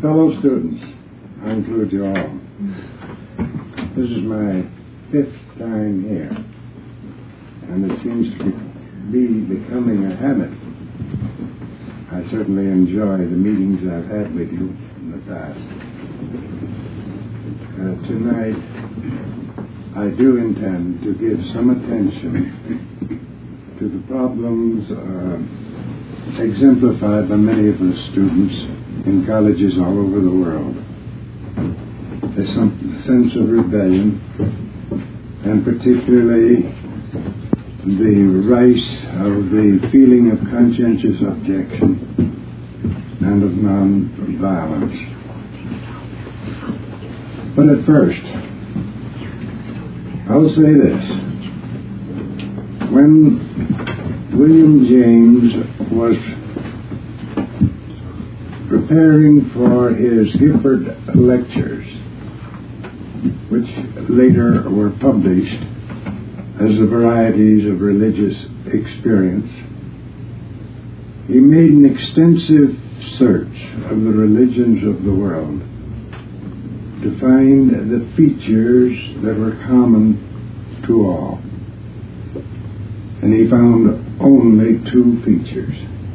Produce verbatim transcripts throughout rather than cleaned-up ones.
Fellow students, I include you all. This is my fifth time here, and it seems to be becoming a habit. I certainly enjoy the meetings I've had with you in the past. Uh, tonight, I do intend to give some attention to the problems uh, exemplified by many of the students in colleges all over the world. There's some sense of rebellion, and particularly the rise of the feeling of conscientious objection and of non-violence. But at first, I'll say this. When William James was preparing for his Gifford lectures, which later were published as the varieties of religious experience, he made an extensive search of the religions of the world to find the features that were common to all. And he found only two features.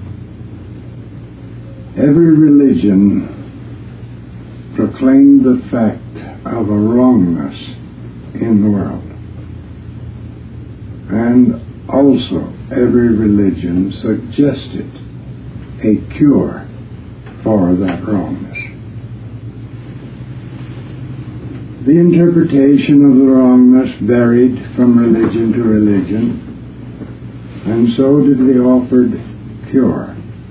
Every religion proclaimed the fact of a wrongness in the world. And also, every religion suggested a cure for that wrongness. The interpretation of the wrongness varied from religion to religion, and so did the offered cure.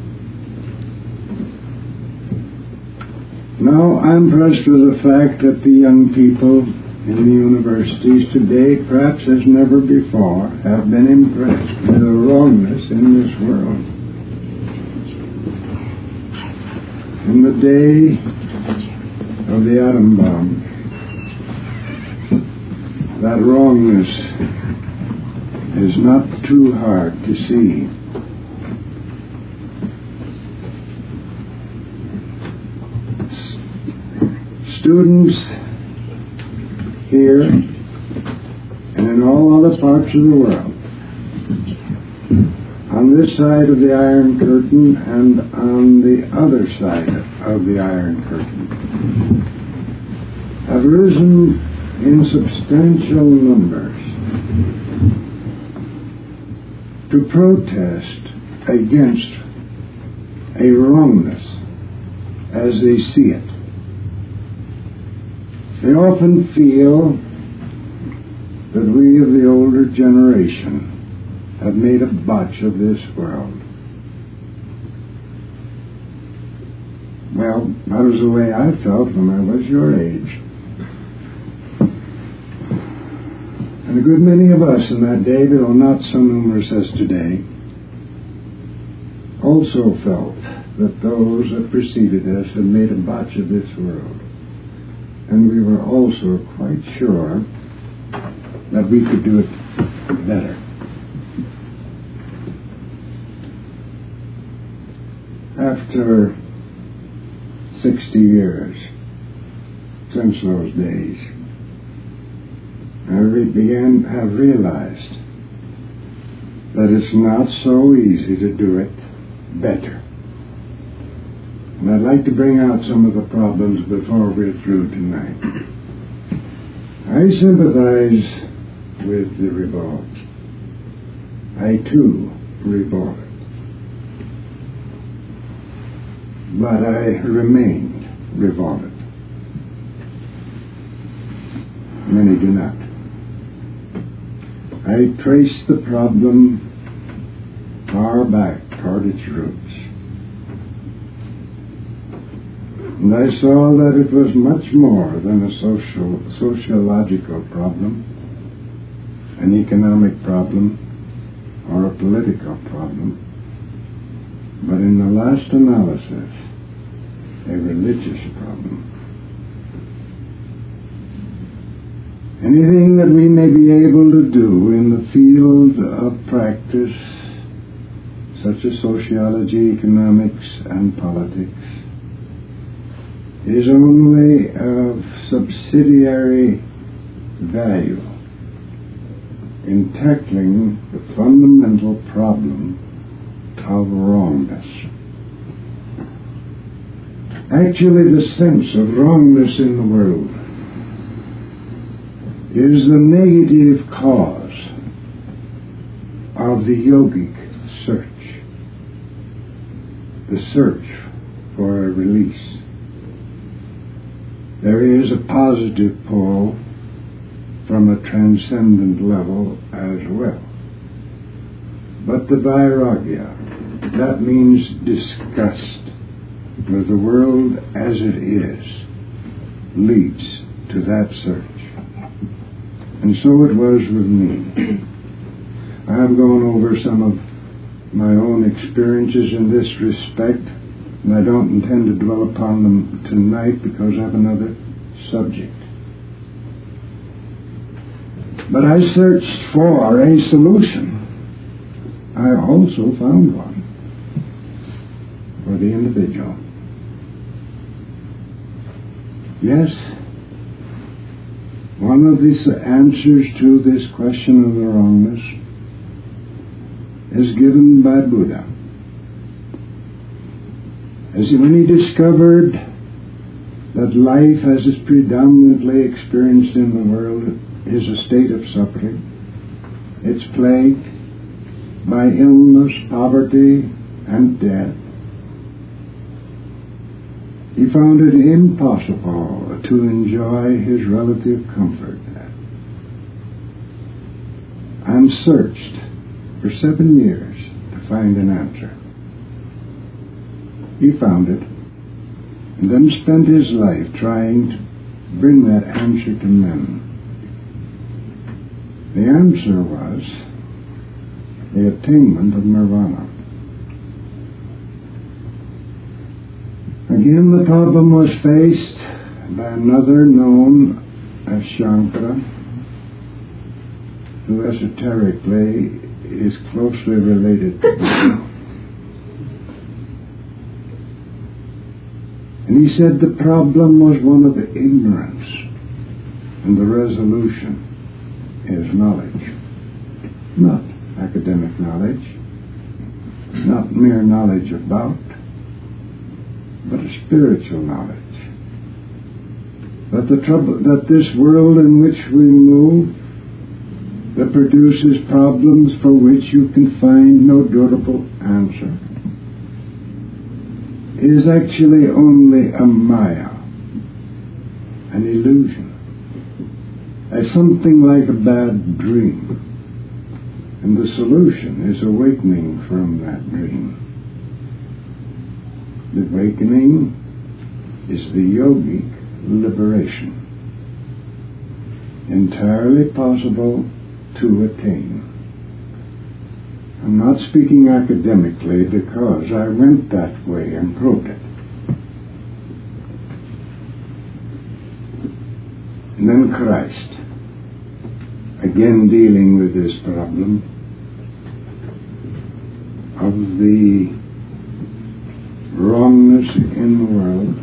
Now, I'm impressed with the fact that the young people in the universities today, perhaps as never before, have been impressed with the wrongness in this world. In the day of the atom bomb, that wrongness is not too hard to see. Students here and in all other parts of the world, on this side of the Iron Curtain and on the other side of the Iron Curtain, have risen in substantial numbers to protest against a wrongness as they see it. They often feel that we of the older generation have made a botch of this world. Well, that was the way I felt when I was your age. And a good many of us in that day, though not so numerous as today, also felt that those that preceded us had made a botch of this world. And we were also quite sure that we could do it better. After sixty years since those days, I re- began have realized that it's not so easy to do it better. And I'd like to bring out some of the problems before we're through tonight. I sympathize with the revolt. I too revolted. But I remained revolted. Many do not. I trace the problem far back toward its roots. And I saw that it was much more than a social, sociological problem, an economic problem, or a political problem, but in the last analysis, a religious problem. Anything that we may be able to do in the field of practice, such as sociology, economics, and politics, is only of subsidiary value in tackling the fundamental problem of wrongness. Actually, the sense of wrongness in the world is the negative cause of the yogic search, the search for a release. There is a positive pull from a transcendent level as well. But the vairagya, that means disgust with the world as it is, leads to that search. And so it was with me. I have gone over some of my own experiences in this respect, and I don't intend to dwell upon them tonight because I have another subject. But I searched for a solution. I also found one for the individual. Yes, one of the answers to this question of the wrongness is given by Buddha. As when he discovered that life as is predominantly experienced in the world is a state of suffering, it's plagued by illness, poverty, and death, he found it impossible to enjoy his relative comfort and searched for seven years to find an answer. He found it and then spent his life trying to bring that answer to men. The answer was the attainment of nirvana. Again, the problem was faced by another known as Shankara, who esoterically is closely related to Buddha. And he said the problem was one of ignorance, and the resolution is knowledge. Not academic knowledge, not mere knowledge about, but a spiritual knowledge. That the trouble, that this world in which we move, that produces problems for which you can find no durable answer, is actually only a maya, an illusion, as something like a bad dream. And the solution is awakening from that dream. The awakening is the yogic liberation, entirely possible to attain. I'm not speaking academically because I went that way and proved it. And then Christ, again dealing with this problem of the wrongness in the world,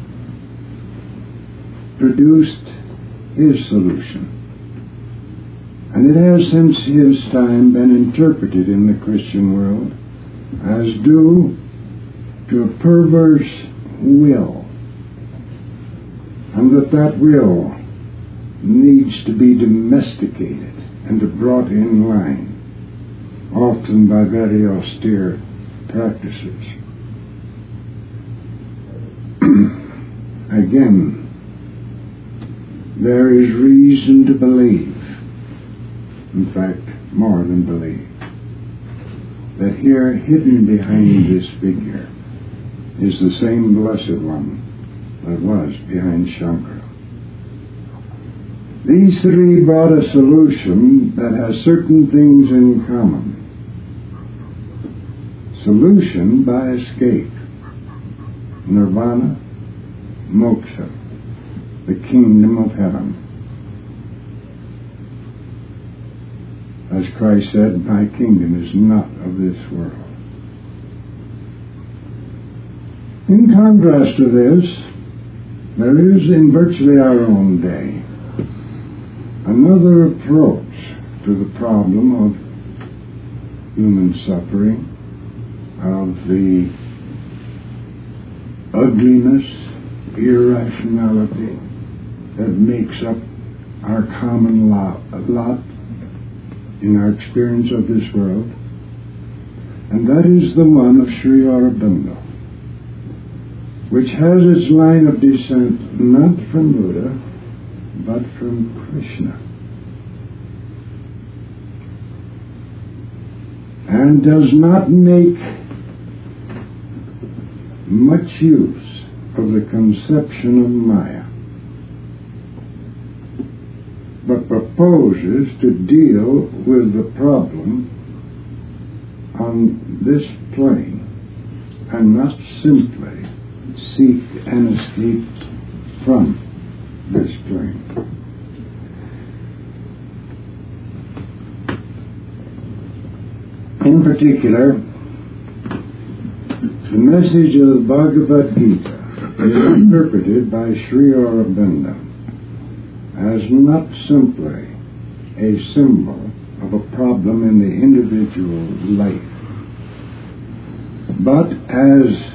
produced his solution. And it has since his time been interpreted in the Christian world as due to a perverse will, and that that will needs to be domesticated and brought in line, often by very austere practices. Again, there is reason to believe, in fact, more than believe, that here, hidden behind this figure, is the same blessed one that was behind Shankara. These three brought a solution that has certain things in common. Solution by escape, nirvana, moksha, the kingdom of heaven. As Christ said, my kingdom is not of this world. In contrast to this, There is in virtually our own day another approach to the problem of human suffering, of the ugliness, irrationality that makes up our common lot, lot in our experience of this world, and that is the one of Sri Aurobindo, which has its line of descent not from Buddha, but from Krishna, and does not make much use of the conception of Maya, but proposes to deal with the problem on this plane and not simply seek an escape from this plane. In particular, the message of the Bhagavad Gita is interpreted by Sri Aurobindo as not simply a symbol of a problem in the individual life, but as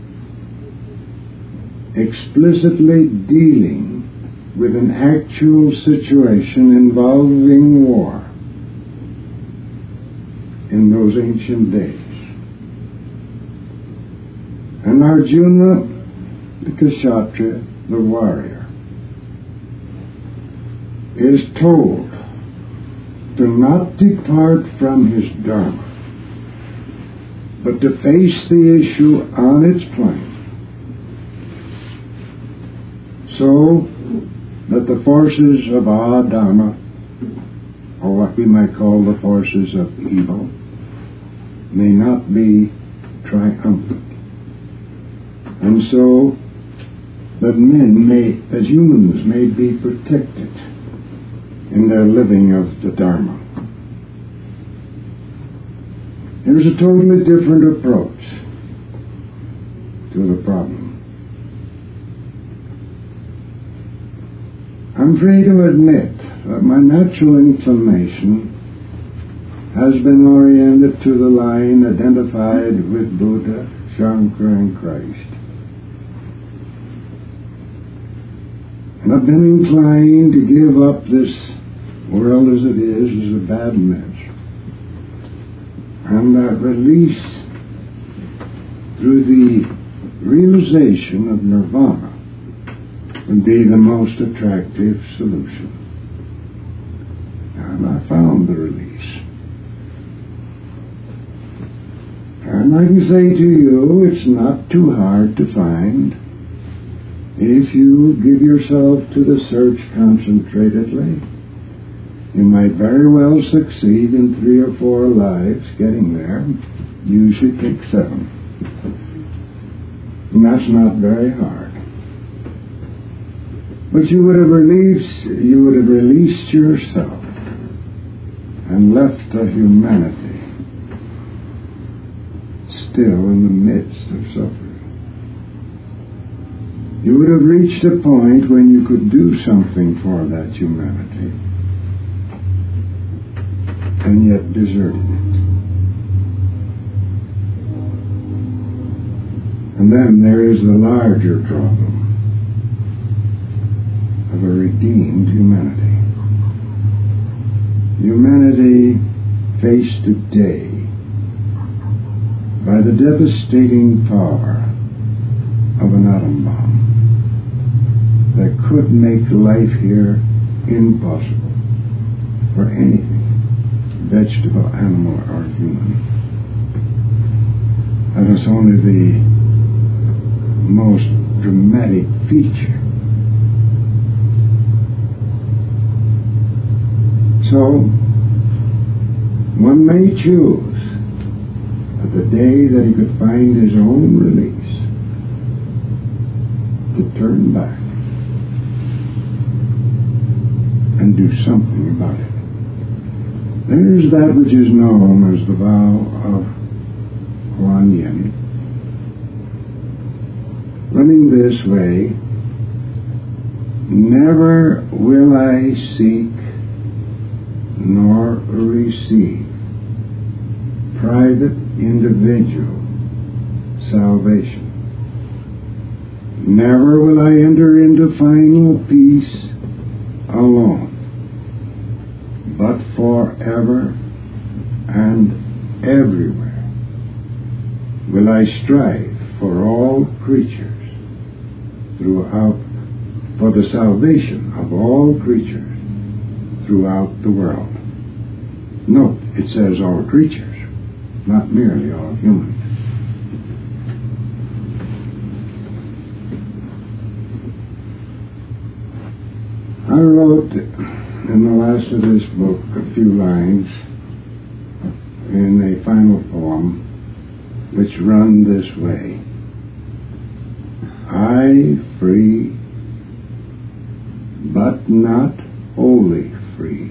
explicitly dealing with an actual situation involving war in those ancient days. And Arjuna, the Kshatriya, the warrior, is told to not depart from his dharma, but to face the issue on its plane, so that the forces of adharma, or what we might call the forces of evil, may not be triumphant. And so that men may, that humans may be protected in their living of the Dharma. There's a totally different approach to the problem. I'm free to admit that my natural inclination has been oriented to the line identified with Buddha, Shankara, and Christ. And I've been inclined to give up this world as it is as a bad match, and that release through the realization of nirvana would be the most attractive solution. And I found the release. And I can say to you, it's not too hard to find if you give yourself to the search concentratedly. You might very well succeed in three or four lives getting there. Usually takes seven. And that's not very hard. But you would have released, you would have released yourself and left the humanity still in the midst of suffering. You would have reached a point when you could do something for that humanity and yet deserted it. And then there is the larger problem of a redeemed humanity. Humanity faced today by the devastating power of an atom bomb that could make life here impossible for anything, vegetable, animal, or human. That is only the most dramatic feature. So, one may choose at the day that he could find his own release to turn back and do something about it. There's that which is known as the vow of Kuan Yin. Running this way, Never will I seek nor receive private individual salvation. Never will I enter into final peace alone, but forever and everywhere will I strive for all creatures throughout, for the salvation of all creatures throughout the world. Note, it says all creatures, not merely all humans. I wrote in the last of this book a few lines in a final poem which run this way. I free, but not wholly free,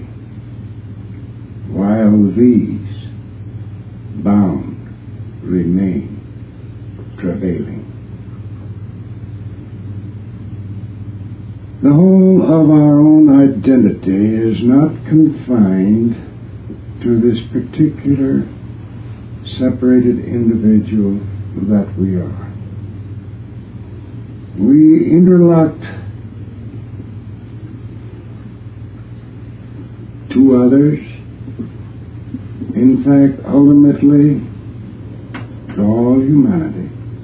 while these bound remain travailing. The whole of our own identity is not confined to this particular separated individual that we are. We interlocked to others, in fact, ultimately to all humanity.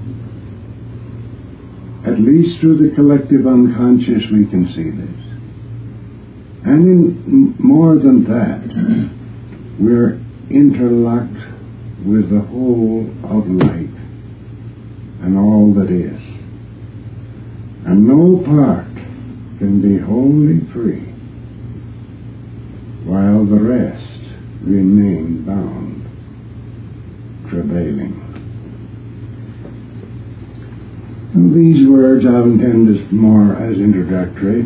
At least through the collective unconscious we can see this. And in more than that, we're interlocked with the whole of life and all that is. And no part can be wholly free while the rest remain bound, travailing. And these words I've intended more as introductory.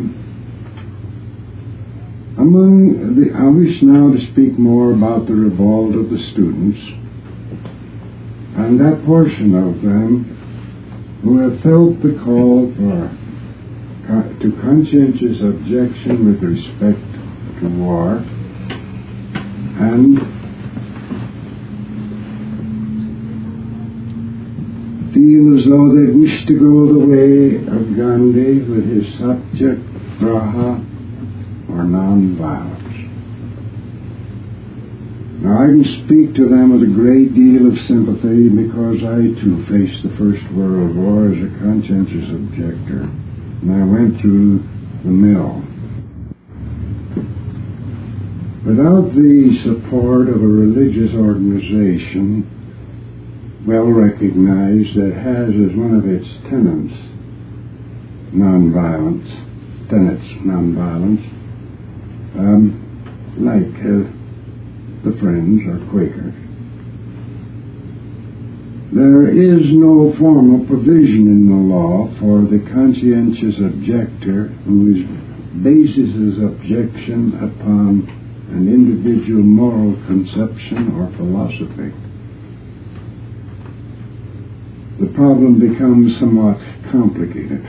Among the, I wish now to speak more about the revolt of the students and that portion of them who have felt the call for to conscientious objection with respect to war and feel as though they wish to go the way of Gandhi with his satyagraha or non-violence. Now I can speak to them with a great deal of sympathy because I too faced the First World War as a conscientious objector, and I went through the mill. Without the support of a religious organization well recognized that has as one of its tenets nonviolence, tenets nonviolence, um, like uh, the Friends or Quakers. There is no formal provision in the law for the conscientious objector who bases his objection upon an individual moral conception or philosophy. The problem becomes somewhat complicated.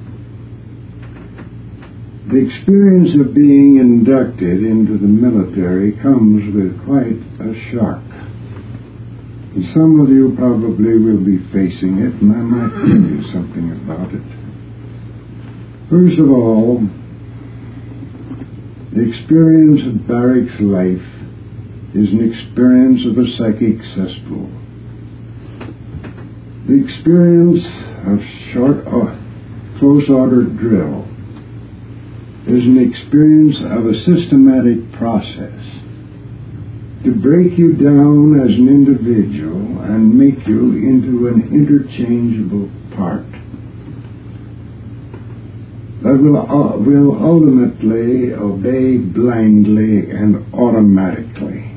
The experience of being inducted into the military comes with quite a shock. And some of you probably will be facing it, and I might tell you something about it. First of all, the experience of barracks life is an experience of a psychic cesspool. The experience of short, uh, close-ordered drill is an experience of a systematic process to break you down as an individual and make you into an interchangeable part that will, uh, will ultimately obey blindly and automatically,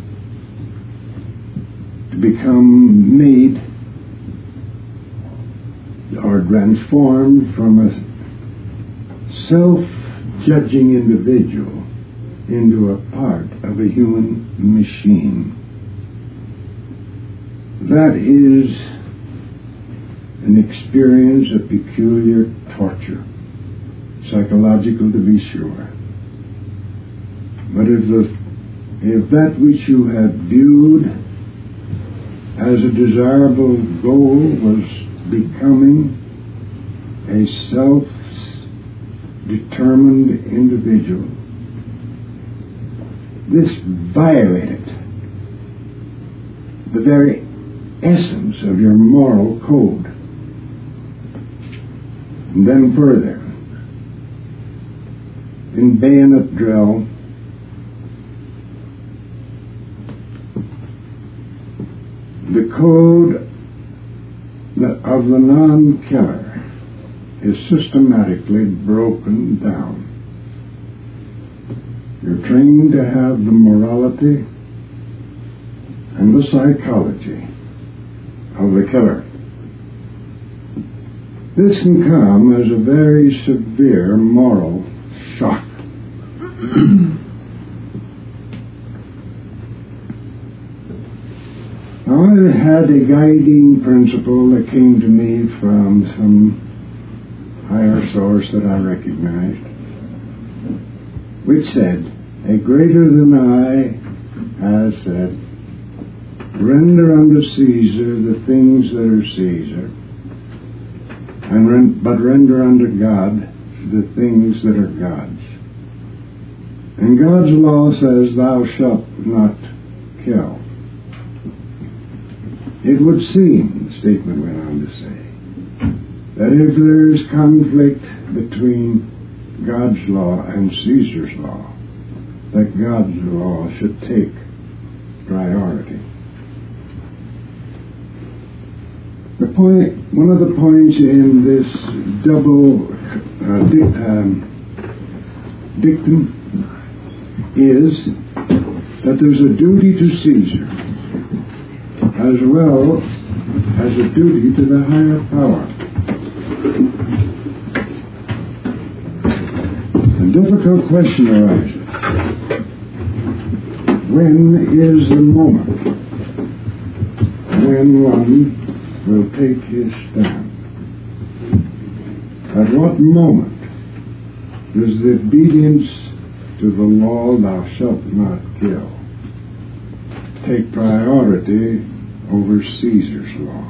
to become made or transformed from a self-judging individual into a part of a human machine. That is an experience of peculiar torture. psychological to be sure. But if, the, if that which you had viewed as a desirable goal was becoming a self-determined individual, this violated the very essence of your moral code. And then further, in bayonet drill, the code of the non-killer is systematically broken down. You're trained to have the morality and the psychology of the killer. This can come as a very severe moral shock. Now, I had a guiding principle that came to me from some higher source that I recognized, which said, a greater than I has said, render unto Caesar the things that are Caesar, and ren- but render unto God the things that are God's. And God's law says, thou shalt not kill. It would seem, the statement went on to say, that if there is conflict between God's law and Caesar's law, that God's law should take priority. The point, one of the points in this double uh, di- um, dictum is that there's a duty to Caesar as well as a duty to the higher power. A difficult question arises. When is the moment when one will take his stand? At what moment does the obedience to the law, thou shalt not kill, take priority over Caesar's law?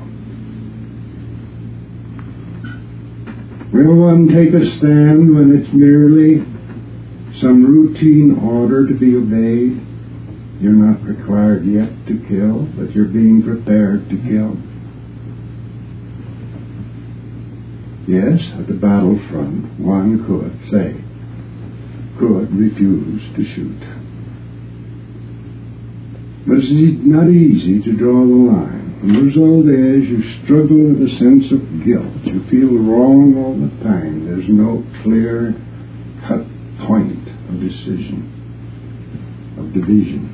Will one take a stand when it's merely some routine order to be obeyed? You're not required yet to kill, but you're being prepared to kill. Yes, at the battlefront, one could say, could refuse to shoot. But it's not easy to draw the line. And the result is you struggle with a sense of guilt. You feel wrong all the time. There's no clear cut point of decision, of division.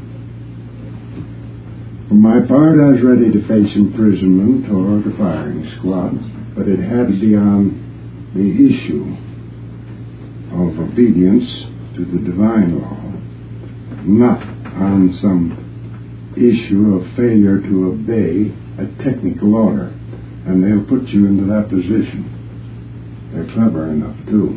For my part, I was ready to face imprisonment or the firing squad, but it had to be on the issue of obedience to the divine law, not on some issue of failure to obey a technical order. And they'll put you into that position. They're clever enough, too.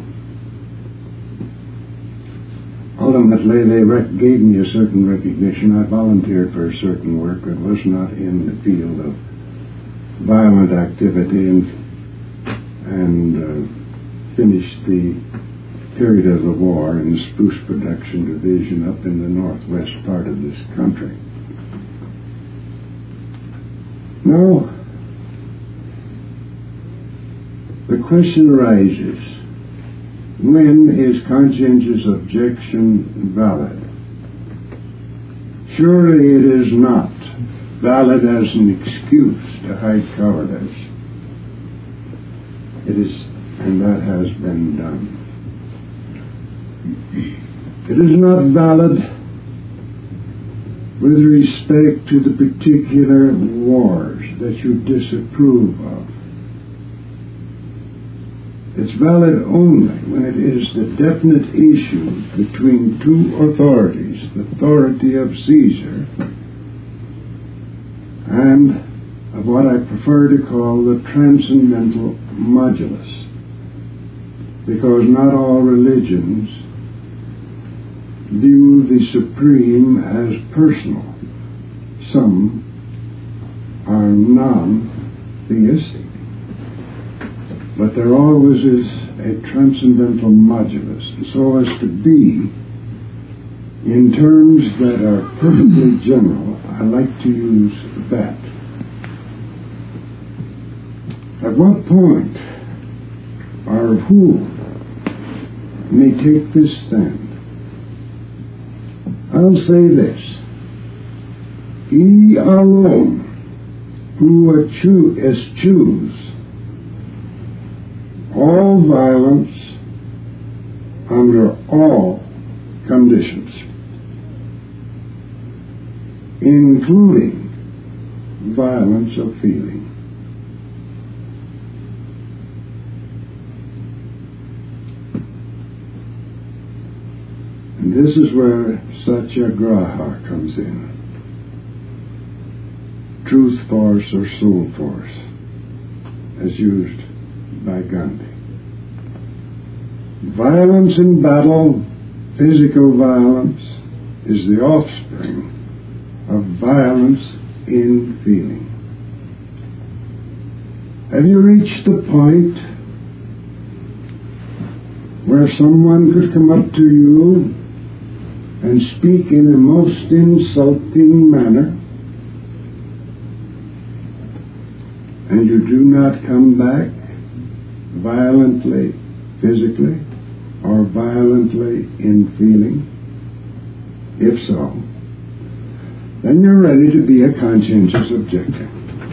Ultimately, they rec- gave me a certain recognition. I volunteered for a certain work that was not in the field of violent activity, and, and uh, finished the period of the war in the Spruce Production Division up in the northwest part of this country. Now, the question arises, when is conscientious objection valid? Surely it is not valid as an excuse to hide cowardice. It is, and that has been done. It is not valid with respect to the particular wars that you disapprove of. It's valid only when it is the definite issue between two authorities, the authority of Caesar and of what I prefer to call the transcendental modulus. because not all religions view the supreme as personal. Some are non-theistic. But there always is a transcendental modulus, so as to be, in terms that are perfectly general, I like to use that. At what point or who may take this stand? I'll say this. He alone who eschews all violence under all conditions, including violence of feeling. And this is where Satyagraha comes in. Truth force or soul force, as used by Gandhi. Violence in battle, physical violence, is the offspring of violence in feeling. Have you reached the point where someone could come up to you and speak in a most insulting manner, and you do not come back violently, physically, or violently in feeling? If so, then you're ready to be a conscientious objector.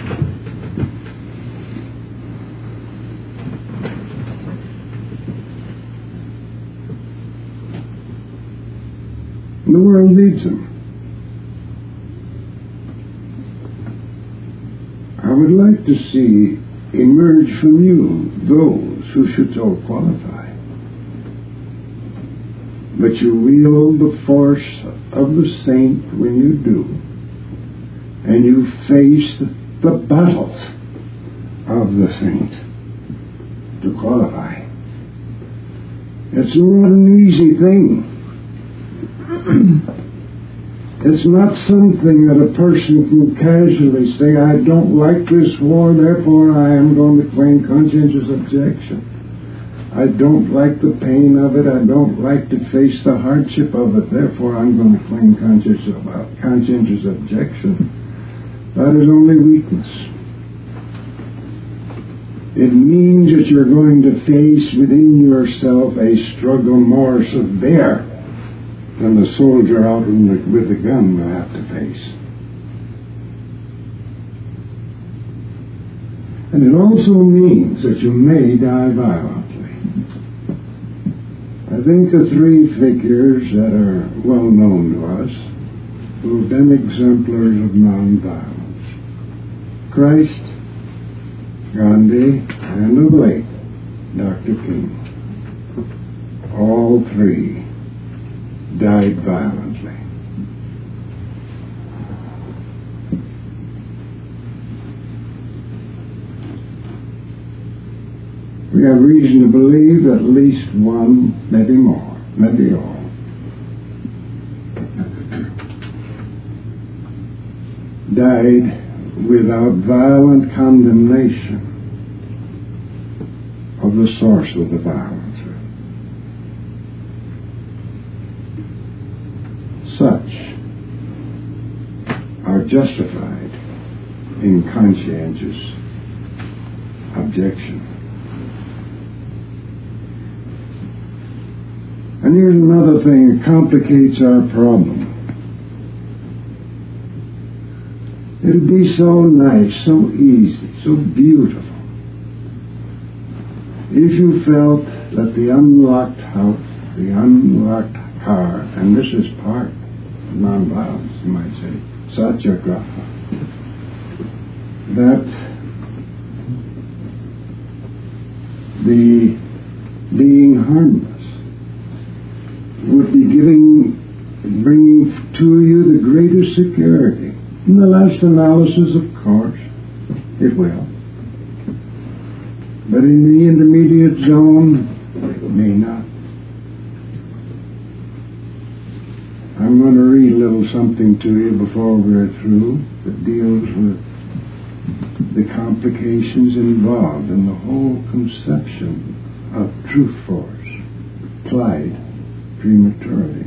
The world needs them. I would like to see emerge from you those who should so qualify. But you wield the force of the saint when you do, and you face the battles of the saint to qualify. It's not an easy thing. It's not something that a person can casually say, I don't like this war, therefore I am going to claim conscientious objection. I don't like the pain of it, I don't like to face the hardship of it, therefore I'm going to claim conscientious, conscientious objection. That is only weakness. It means that you're going to face within yourself a struggle more severe than the soldier out in the, with the gun will have to face. And it also means that you may die violently. I think the three figures that are well known to us who have been exemplars of nonviolence: Christ, Gandhi, and of late, Doctor King. All three died violently. We have reason to believe at least one, maybe more, maybe all, died without violent condemnation of the source of the violence. Such are justified in conscientious objection. And here's another thing that complicates our problem. It'd be so nice, so easy, so beautiful if you felt that the unlocked house, the unlocked car, and this is part nonviolence, you might say, satyagraha, that the being harmless would be giving, bringing to you the greatest security. In the last analysis, of course, it will. But in the intermediate zone, may not. I'm going to read a little something to you before we're through that deals with the complications involved in the whole conception of truth force applied prematurely.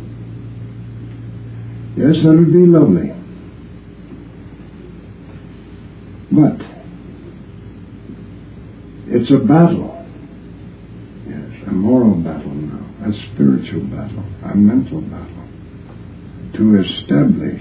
Yes, that would be lovely. But it's a battle. Yes, a moral battle now, a spiritual battle, a mental battle, to establish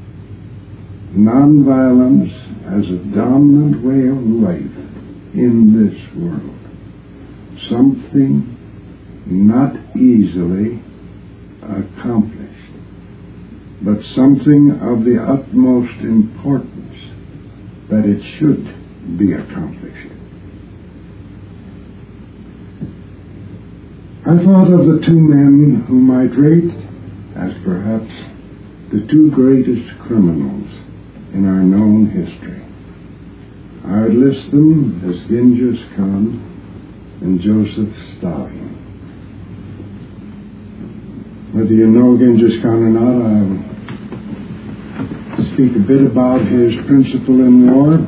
nonviolence as a dominant way of life in this world. Something not easily accomplished, but something of the utmost importance that it should be accomplished. I thought of the two men whom I rate as perhaps the two greatest criminals in our known history. I would list them as Genghis Khan and Joseph Stalin. Whether you know Genghis Khan or not, I'll speak a bit about his principle in war.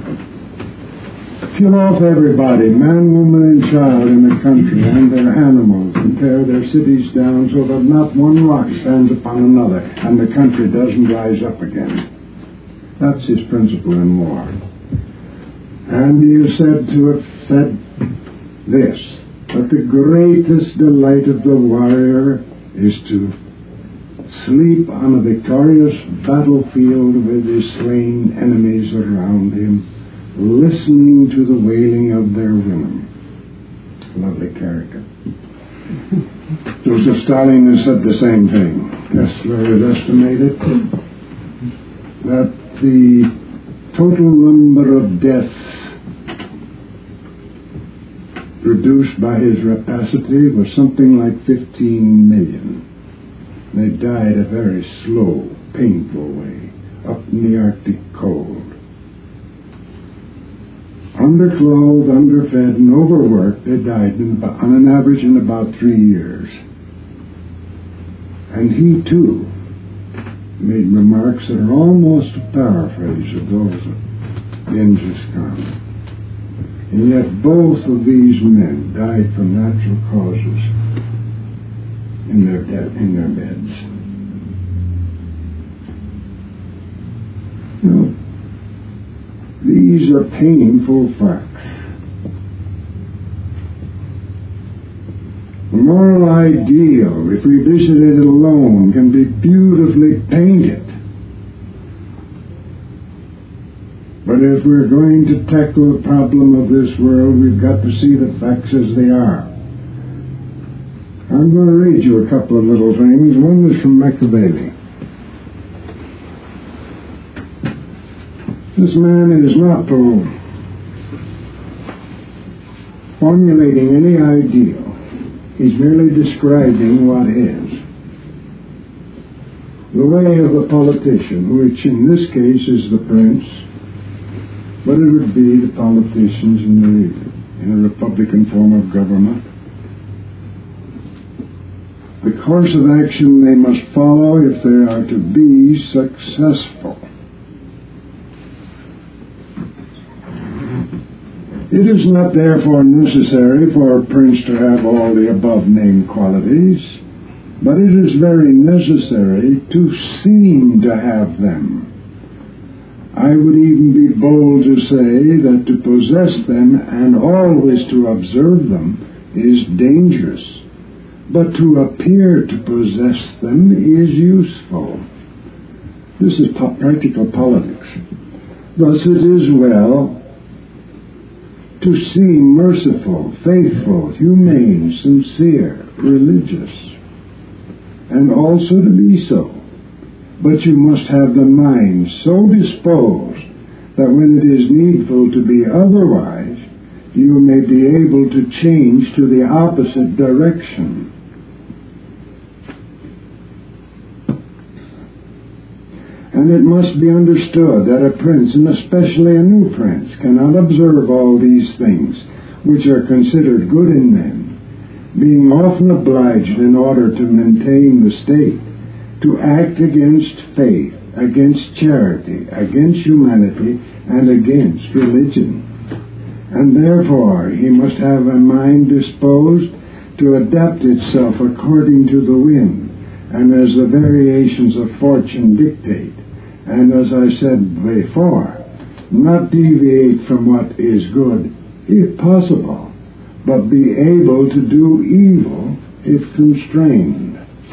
Kill off everybody, man, woman, and child in the country, and their animals, and tear their cities down so that not one rock stands upon another, and the country doesn't rise up again. That's his principle in war. And he is said to have said this, that the greatest delight of the warrior is to sleep on a victorious battlefield with his slain enemies around him, listening to the wailing of their women. Lovely character. Joseph Stalin has said the same thing. Kessler has estimated that the total number of deaths produced by his rapacity was something like fifteen million. They died a very slow, painful way, up in the Arctic cold. Underclothed, underfed, and overworked, they died in about, on an average in about three years. And he, too, made remarks that are almost a paraphrase of those of Genghis Khan. And yet both of these men died from natural causes in their, de- in their beds. You know, these are painful facts. The moral ideal, if we visit it alone, can be beautifully painted. But if we're going to tackle the problem of this world, we've got to see the facts as they are. I'm going to read you a couple of little things. One is from Machiavelli. This man is not oh, formulating any ideal. He's merely describing what is. The way of a politician, which in this case is the prince, but it would be the politicians in, the, in a republican form of government. The course of action they must follow if they are to be successful. It is not therefore necessary for a prince to have all the above-named qualities, but it is very necessary to seem to have them. I would even be bold to say that to possess them and always to observe them is dangerous, but to appear to possess them is useful. This is po- practical politics. Thus it is well to seem merciful, faithful, humane, sincere, religious, and also to be so. But you must have the mind so disposed that when it is needful to be otherwise, you may be able to change to the opposite direction. And it must be understood that a prince, and especially a new prince, cannot observe all these things which are considered good in men, being often obliged in order to maintain the state to act against faith, against charity, against humanity, and against religion. And therefore he must have a mind disposed to adapt itself according to the wind, and as the variations of fortune dictate, and as I said before, not deviate from what is good, if possible, but be able to do evil if constrained.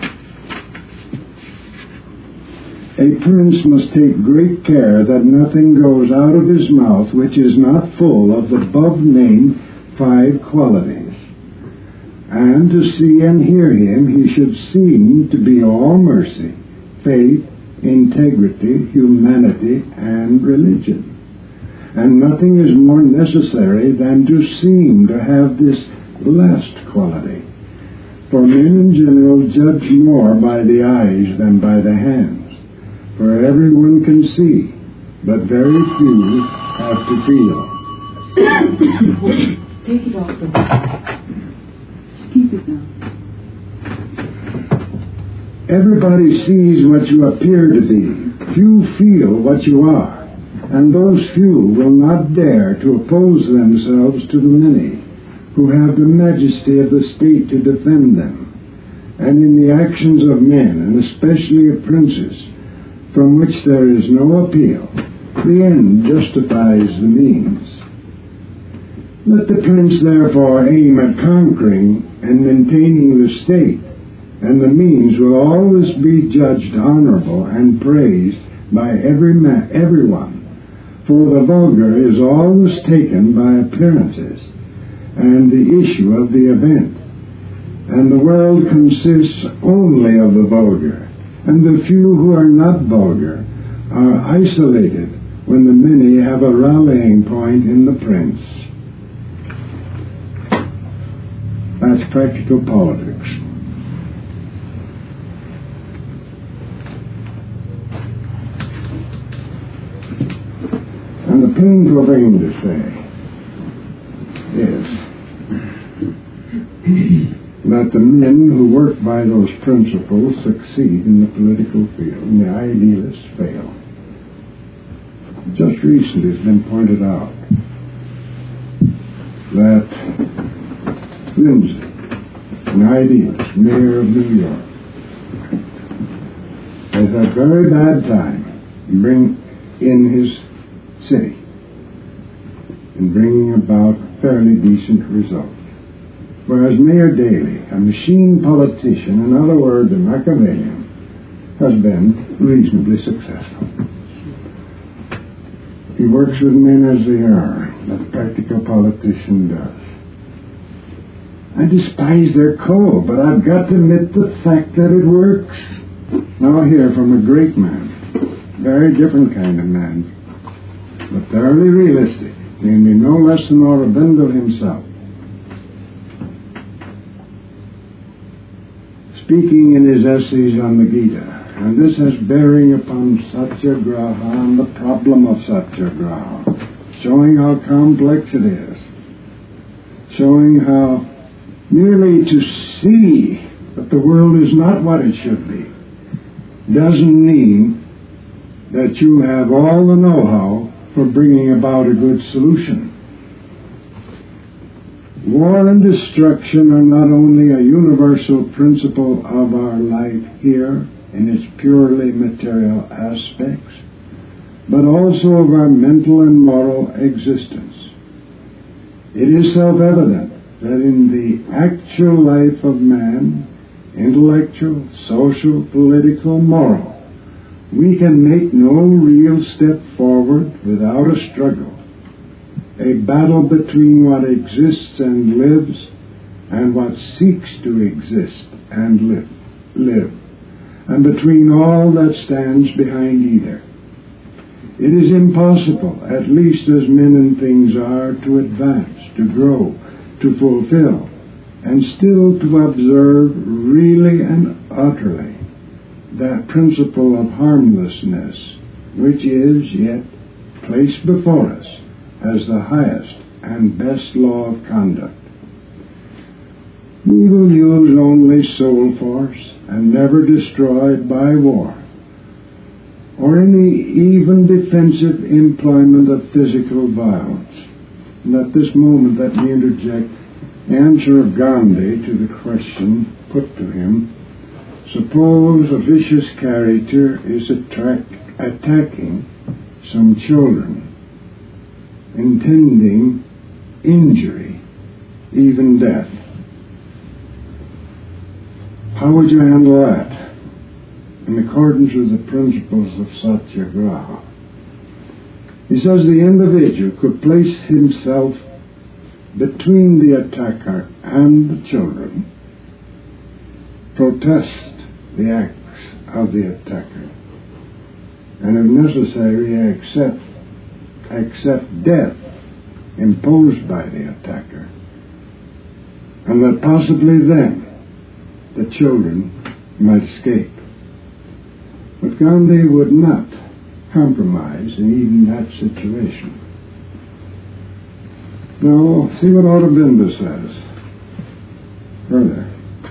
A prince must take great care that nothing goes out of his mouth which is not full of the above-named five qualities. And to see and hear him, he should seem to be all mercy, faith, integrity, humanity, and religion. And nothing is more necessary than to seem to have this last quality. For men in general judge more by the eyes than by the hands. For everyone can see, but very few have to feel. Take it off. Just keep it now. Everybody sees what you appear to be. Few feel what you are. And those few will not dare to oppose themselves to the many, who have the majesty of the state to defend them. And in the actions of men, and especially of princes, from which there is no appeal, the end justifies the means. Let the prince therefore aim at conquering and maintaining the state, and the means will always be judged honorable and praised by every man, everyone. For the vulgar is always taken by appearances and the issue of the event, and the world consists only of the vulgar. And the few who are not vulgar are isolated when the many have a rallying point in the prince. That's practical politics. And the painful thing to say is that the men who work by those principles succeed in the political field, and the idealists fail. Just recently it's been pointed out that Lindsay, an idealist, mayor of New York, has had a very bad time bring in his city in bringing about fairly decent results. Whereas Mayor Daley, a machine politician, in other words, a Machiavellian, has been reasonably successful. He works with men as they are, as a practical politician does. I despise their code, but I've got to admit the fact that it works. Now hear from a great man, very different kind of man, but thoroughly realistic, namely no less than Aurobindo himself. Speaking in his essays on the Gita, and this has bearing upon Satyagraha and the problem of Satyagraha, showing how complex it is, showing how merely to see that the world is not what it should be doesn't mean that you have all the know-how for bringing about a good solution. War and destruction are not only a universal principle of our life here in its purely material aspects, but also of our mental and moral existence. It is self-evident that in the actual life of man, intellectual, social, political, moral, we can make no real step forward without a struggle. A battle between what exists and lives and what seeks to exist and live, live, and between all that stands behind either. It is impossible, at least as men and things are, to advance, to grow, to fulfill, and still to observe really and utterly that principle of harmlessness which is yet placed before us as the highest and best law of conduct. We will use only soul force and never destroy it by war, or any even defensive employment of physical violence. And at this moment, let me interject the answer of Gandhi to the question put to him. Suppose a vicious character is attract, attacking some children, intending injury, even death. How would you handle that in accordance with the principles of Satyagraha? He says the individual could place himself between the attacker and the children, protest the acts of the attacker, and if necessary accept, accept death imposed by the attacker, and that possibly then the children might escape. But Gandhi would not compromise in even that situation. Now, see what Aurobindo says further.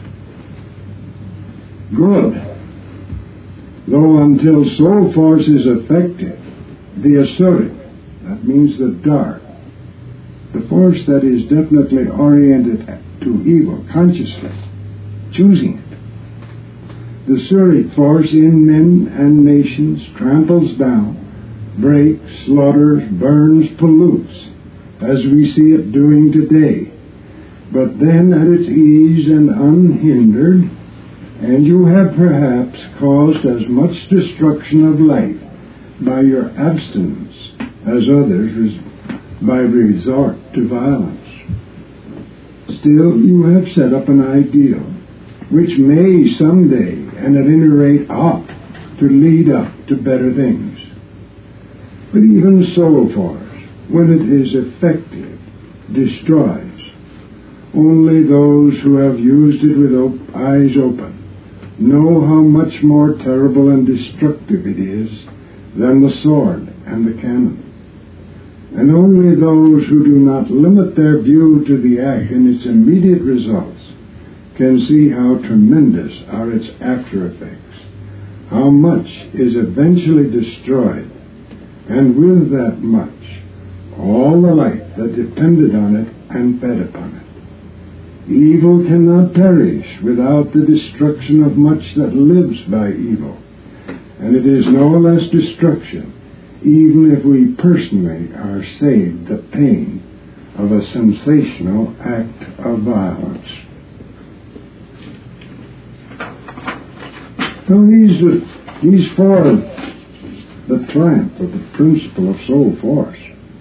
Good. Though until soul force is effective, the asuric, that means the dark, the force that is definitely oriented to evil, consciously, choosing it. The suric force in men and nations tramples down, breaks, slaughters, burns, pollutes, as we see it doing today, but then at its ease and unhindered, and you have perhaps caused as much destruction of life by your abstinence as others res- by resort to violence. Still, you have set up an ideal which may someday, and at any rate ought, to lead up to better things. But even soul force, when it is effective, destroys. Only those who have used it with op- eyes open know how much more terrible and destructive it is than the sword and the cannon. And only those who do not limit their view to the act and its immediate results can see how tremendous are its after effects, how much is eventually destroyed, and with that much, all the life that depended on it and fed upon it. Evil cannot perish without the destruction of much that lives by evil, and it is no less destruction, even if we personally are saved the pain of a sensational act of violence. So he's, uh, he's for the triumph of the principle of soul force.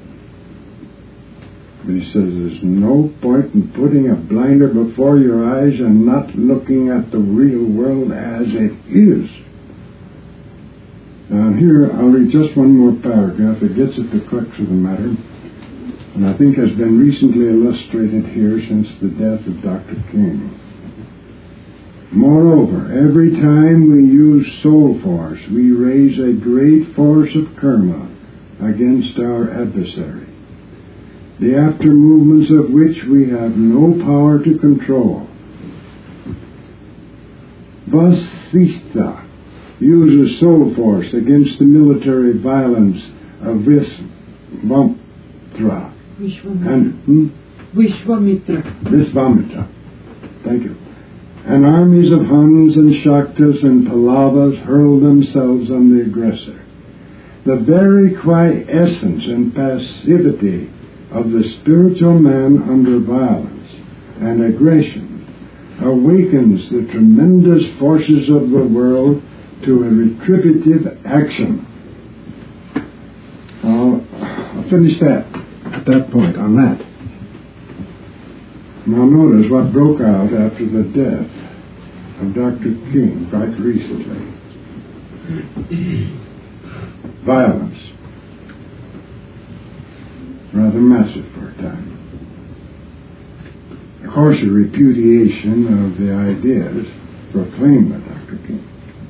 But he says there's no point in putting a blinder before your eyes and not looking at the real world as it is. Now here, I'll read just one more paragraph that gets at the crux of the matter, and I think has been recently illustrated here since the death of Doctor King. Moreover, every time we use soul force, we raise a great force of karma against our adversary, the after movements of which we have no power to control. Vasistha uses soul force against the military violence of Vishvamitra. Vishvamitra. And, hmm? Vishvamitra. Vishvamitra. Thank you. And armies of Huns and Shaktas and Pallavas hurl themselves on the aggressor. The very quiescence and passivity of the spiritual man under violence and aggression awakens the tremendous forces of the world to a retributive action. I'll, I'll finish that at that point on that. Now notice what broke out after the death of Doctor King quite recently. Violence. Rather massive for a time. Of course, a repudiation of the ideas proclaimed by Doctor King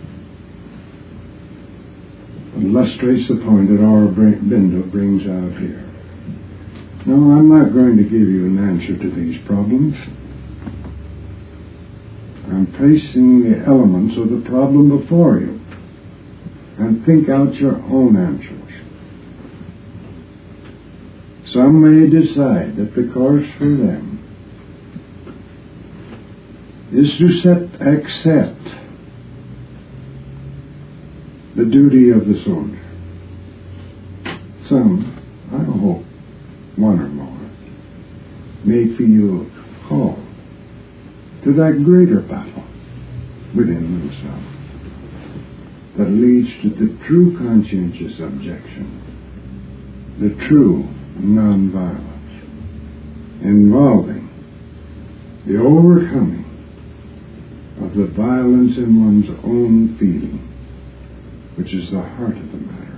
illustrates the point that Aurobindo brings out here. No, I'm not going to give you an answer to these problems. and placing the elements of the problem before you, and think out your own answers. Some may decide that the course for them is to set, accept the duty of the soldier. Some, I hope, one or more, may feel called to that greater battle within themselves that leads to the true conscientious objection, the true nonviolence, involving the overcoming of the violence in one's own feeling, which is the heart of the matter.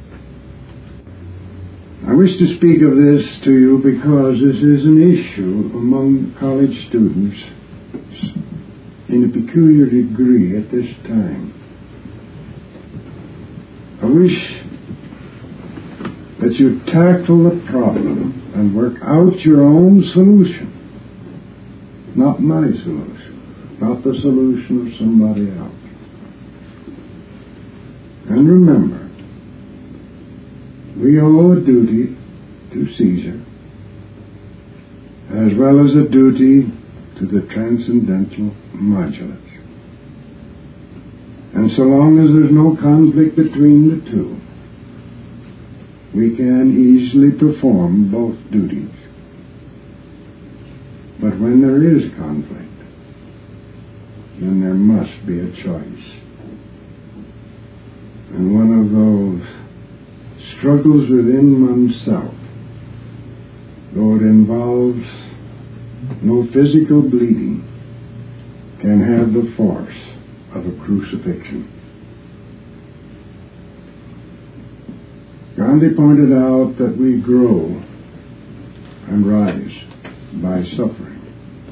I wish to speak of this to you because this is an issue among college students in a peculiar degree at this time. I wish that you tackle the problem and work out your own solution, not my solution, not the solution of somebody else. And remember, we owe a duty to Caesar as well as a duty to the transcendental modulus. And so long as there's no conflict between the two, we can easily perform both duties. But when there is conflict, then there must be a choice. And one of those struggles within oneself, though it involves no physical bleeding, can have the force of a crucifixion. Gandhi pointed out that we grow and rise by suffering.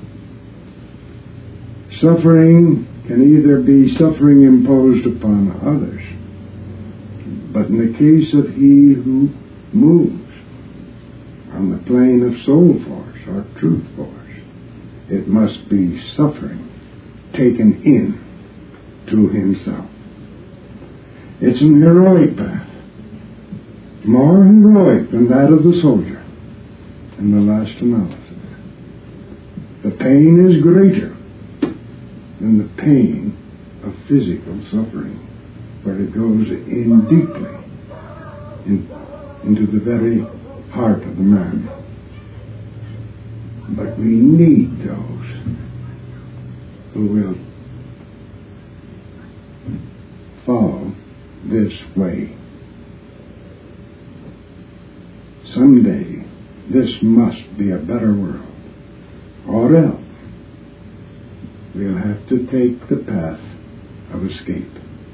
Suffering can either be suffering imposed upon others, but in the case of he who moves on the plane of soul force or truth force, it must be suffering taken in to himself. It's an heroic path, more heroic than that of the soldier in the last analysis. The pain is greater than the pain of physical suffering, where it goes in deeply in, into the very heart of the man. But we need those who will follow this way. Someday, this must be a better world, or else we'll have to take the path of escape,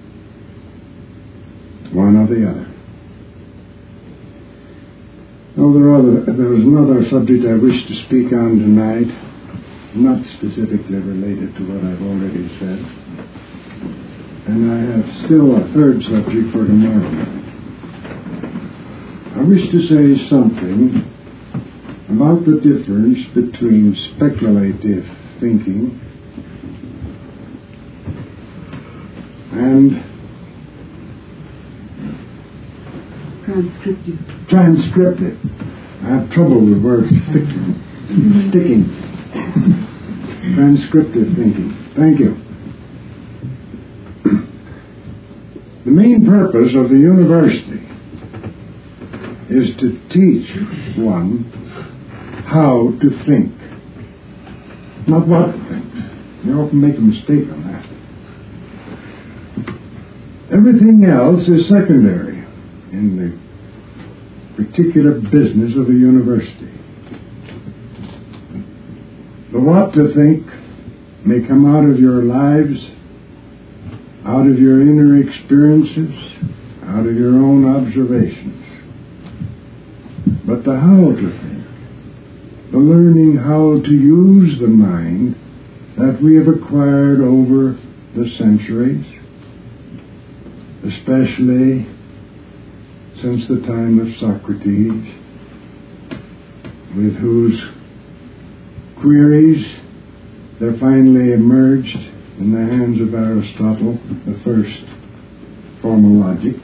one or the other. Now, there, are other, there was another subject I wish to speak on tonight, not specifically related to what I've already said, and I have still a third subject for tomorrow night. I wish to say something about the difference between speculative thinking and Transcriptive. Transcriptive. I have trouble with words sticking. Sticking. Transcriptive thinking. Thank you. The main purpose of the university is to teach one how to think, not what to think. You often make a mistake on that. Everything else is secondary in the particular business of a university. The what to think may come out of your lives, out of your inner experiences, out of your own observations. But the how to think, the learning how to use the mind that we have acquired over the centuries, especially since the time of Socrates, with whose queries there finally emerged in the hands of Aristotle, the first formal logic.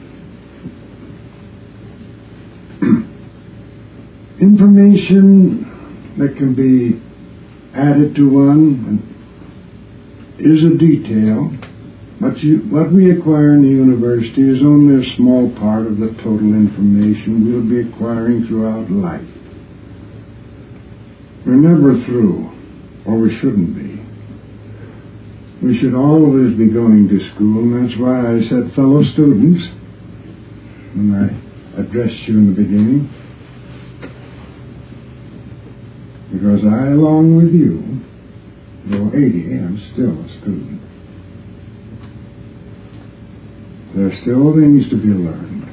Information that can be added to one is a detail, but you, what we acquire in the university is only a small part of the total information we'll be acquiring throughout life. We're never through, or we shouldn't be. We should always be going to school, and that's why I said fellow students when I addressed you in the beginning. Because I, along with you, though eighty, am still a student. There are still things to be learned.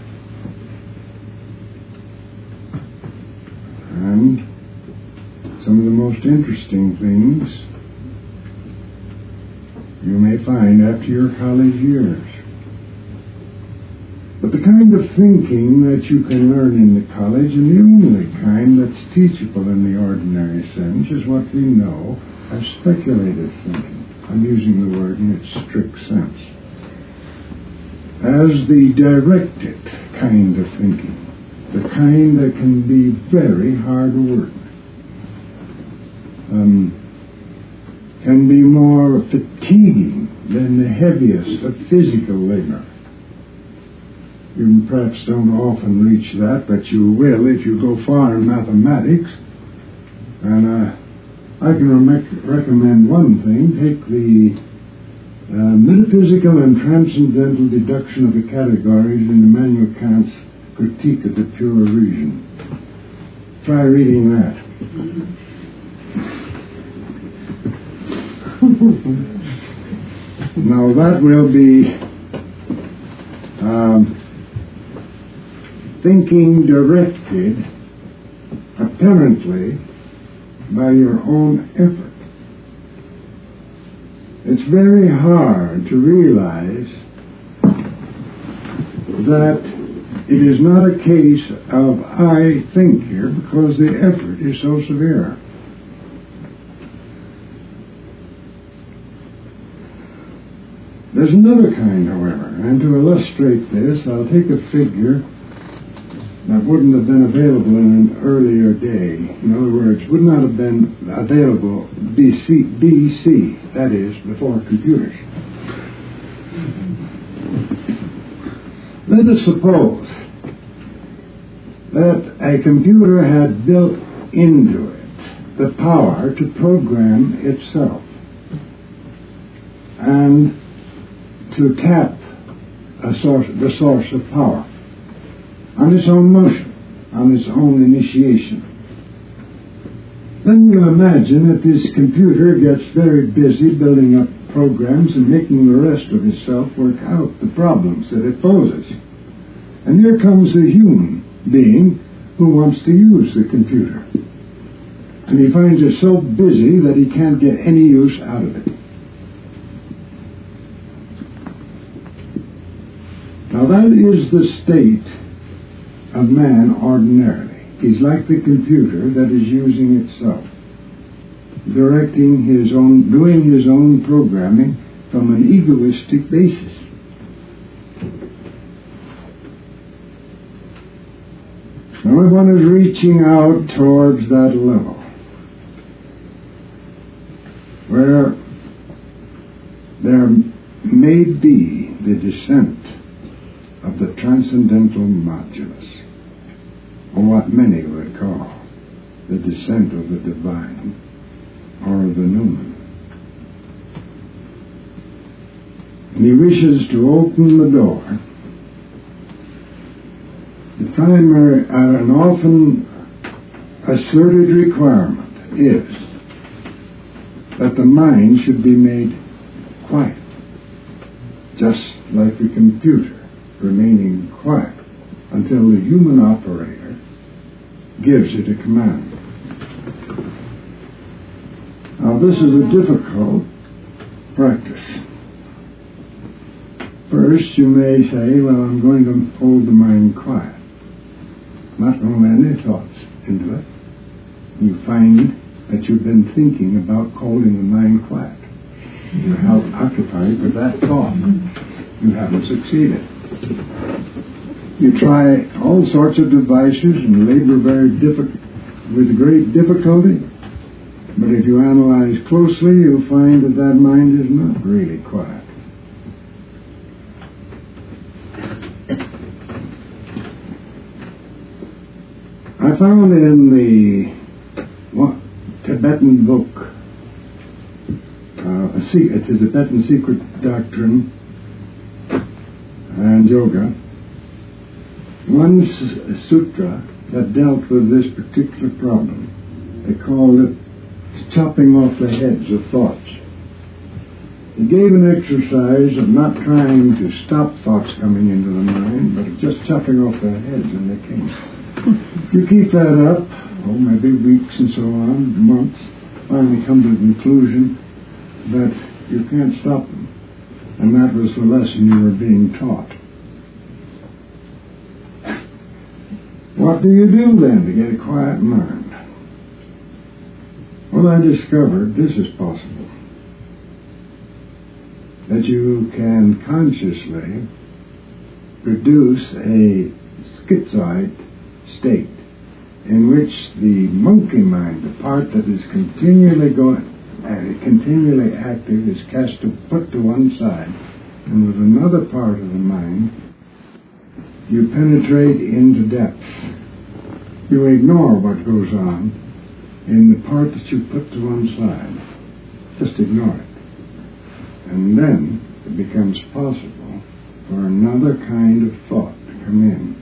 And some of the most interesting things you may find after your college years. But the kind of thinking that you can learn in the college, and the only kind that's teachable in the ordinary sense, is what we know as speculative thinking. I'm using the word in its strict sense. As the directed kind of thinking, the kind that can be very hard work, um, can be more fatiguing than the heaviest of physical labor. You perhaps don't often reach that, but you will if you go far in mathematics. And uh, I can re- recommend one thing. Take the uh, metaphysical and transcendental deduction of the categories in Immanuel Kant's Critique of the Pure Reason. Try reading that. Now that will be um, thinking directed, apparently, by your own effort. It's very hard to realize that it is not a case of I think here, because the effort is so severe. There's another kind, however, and to illustrate this, I'll take a figure that wouldn't have been available in an earlier day. In other words, would not have been available B C, B C, that is, before computers. Let us suppose that a computer had built into it the power to program itself and to tap a source, the source of power on its own motion, on its own initiation. Then we'll imagine that this computer gets very busy building up programs and making the rest of itself work out the problems that it poses. And here comes a human being who wants to use the computer. And he finds it so busy that he can't get any use out of it. Now that is the state of man ordinarily. He's like the computer that is using itself, directing his own, doing his own programming from an egoistic basis. Now everyone is reaching out towards that level where there may be the descent of the transcendental modulus, or what many would call the descent of the divine, or the Newman. And he wishes to open the door. The primary and often asserted requirement is that the mind should be made quiet, just like the computer remaining quiet until the human operator gives it a command. Now this is a difficult practice. First you may say, well, I'm going to hold the mind quiet. Not going to let any thoughts into it. You find that you've been thinking about holding the mind quiet. You're held occupied with that thought. You haven't succeeded. You try all sorts of devices and labor very diffi- with great difficulty, but if you analyze closely, you'll find that that mind is not really quiet. I found in the what, Tibetan book, uh, a, se- it's a Tibetan secret doctrine and yoga, one s- sutra that dealt with this particular problem. They called it chopping off the heads of thoughts. It gave an exercise of not trying to stop thoughts coming into the mind, but of just chopping off their heads when they came. You keep that up, oh, maybe weeks and so on, months, finally come to the conclusion that you can't stop them. And that was the lesson you were being taught. What do you do then to get a quiet mind? Well, I discovered this is possible. That you can consciously produce a schizoid state in which the monkey mind, the part that is continually going and continually active, is cast to put to one side, and with another part of the mind you penetrate into depths. You ignore what goes on in the part that you put to one side. Just ignore it. And then it becomes possible for another kind of thought to come in.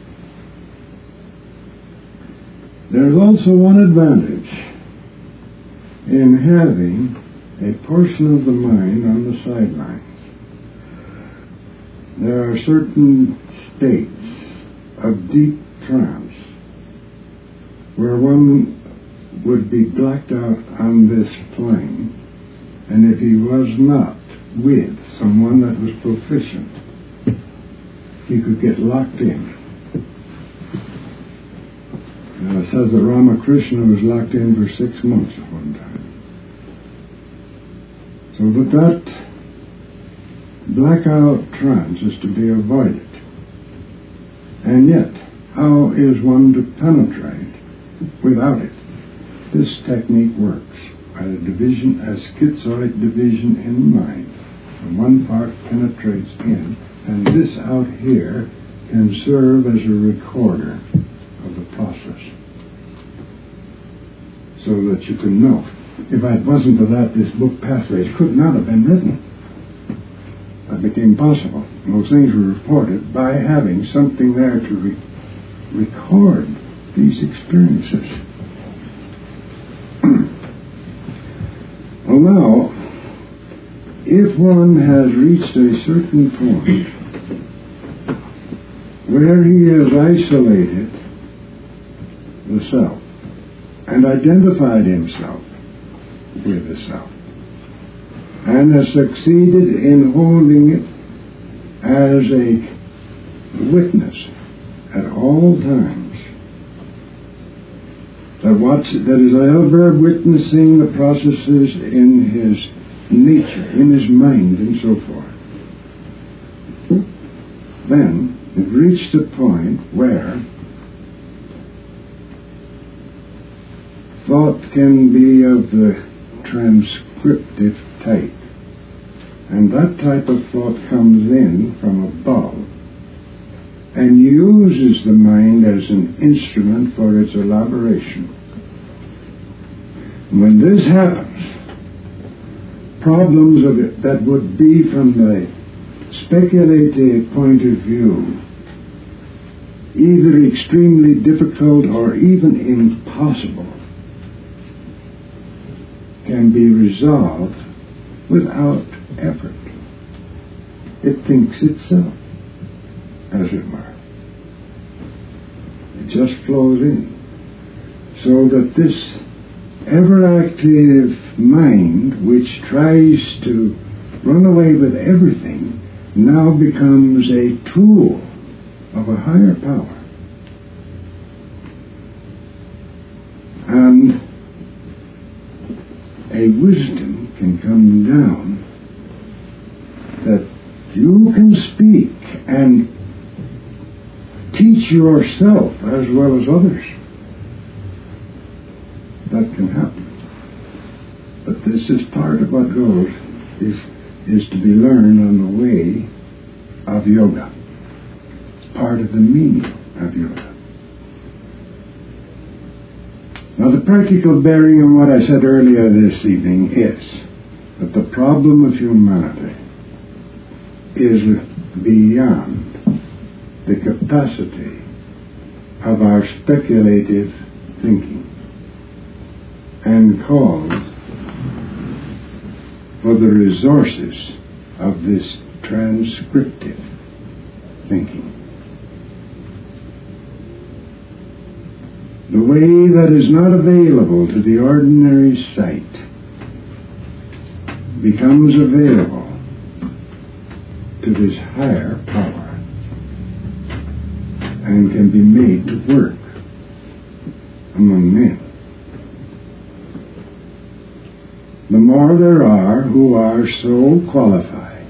There's also one advantage in having a portion of the mind on the sidelines. There are certain states of deep trance where one would be blacked out on this plane, and if he was not with someone that was proficient, he could get locked in. Now, it says that Ramakrishna was locked in for six months at one time. So that that blackout trance is to be avoided. And yet, how is one to penetrate without it? This technique works by a division, a schizoid division in the mind. And one part penetrates in, and this out here can serve as a recorder of the process, so that you can know. If it wasn't for that, this book Pathways could not have been written. That became possible. Those things were reported by having something there to re- record these experiences. Well, now, if one has reached a certain point where he has isolated the self and identified himself with the self and has succeeded in holding it as a witness at all times, that what that is ever witnessing the processes in his nature, in his mind, and so forth, then you've reached a point where thought can be of the transcriptive type, and that type of thought comes in from above and uses the mind as an instrument for its elaboration. When this happens, problems of it that would be from the speculative point of view either extremely difficult or even impossible can be resolved without effort. It thinks itself, as it were. It just flows in. So that this ever-active mind, which tries to run away with everything, now becomes a tool of a higher power. And a wisdom can come down you can speak and teach yourself as well as others. That can happen. But this is part of what goes, is, is to be learned on the way of yoga. It's part of the meaning of yoga. Now, the practical bearing on what I said earlier this evening is that the problem of humanity is beyond the capacity of our speculative thinking and calls for the resources of this transcriptive thinking. The way that is not available to the ordinary sight becomes available to this higher power and can be made to work among men. The more there are who are so qualified,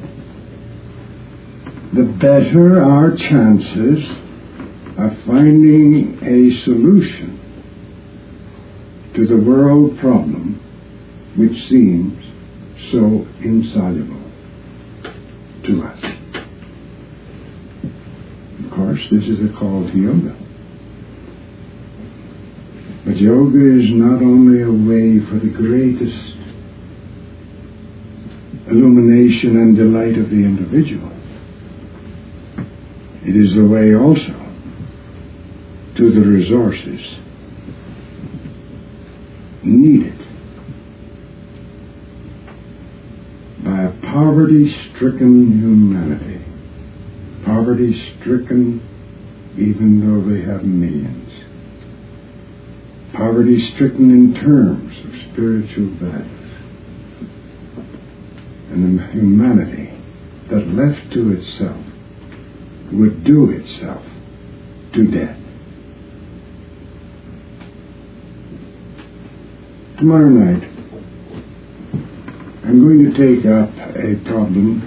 the better our chances of finding a solution to the world problem which seems so insoluble to us. Of course, this is a call to yoga. But yoga is not only a way for the greatest illumination and delight of the individual, it is the way also to the resources needed by a poverty-stricken humanity, poverty-stricken even though they have millions, poverty-stricken in terms of spiritual values, and a humanity that left to itself would do itself to death. Tomorrow night, I'm going to take up a problem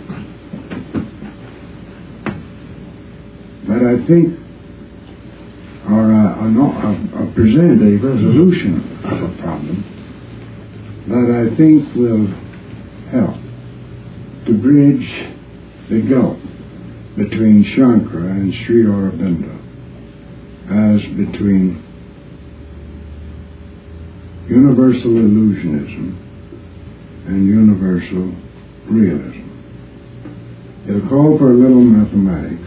that I think, or uh, uh, uh, present a resolution of a problem that I think will help to bridge the gulf between Shankara and Sri Aurobindo as between universal illusionism and universal realism. It'll call for a little mathematics,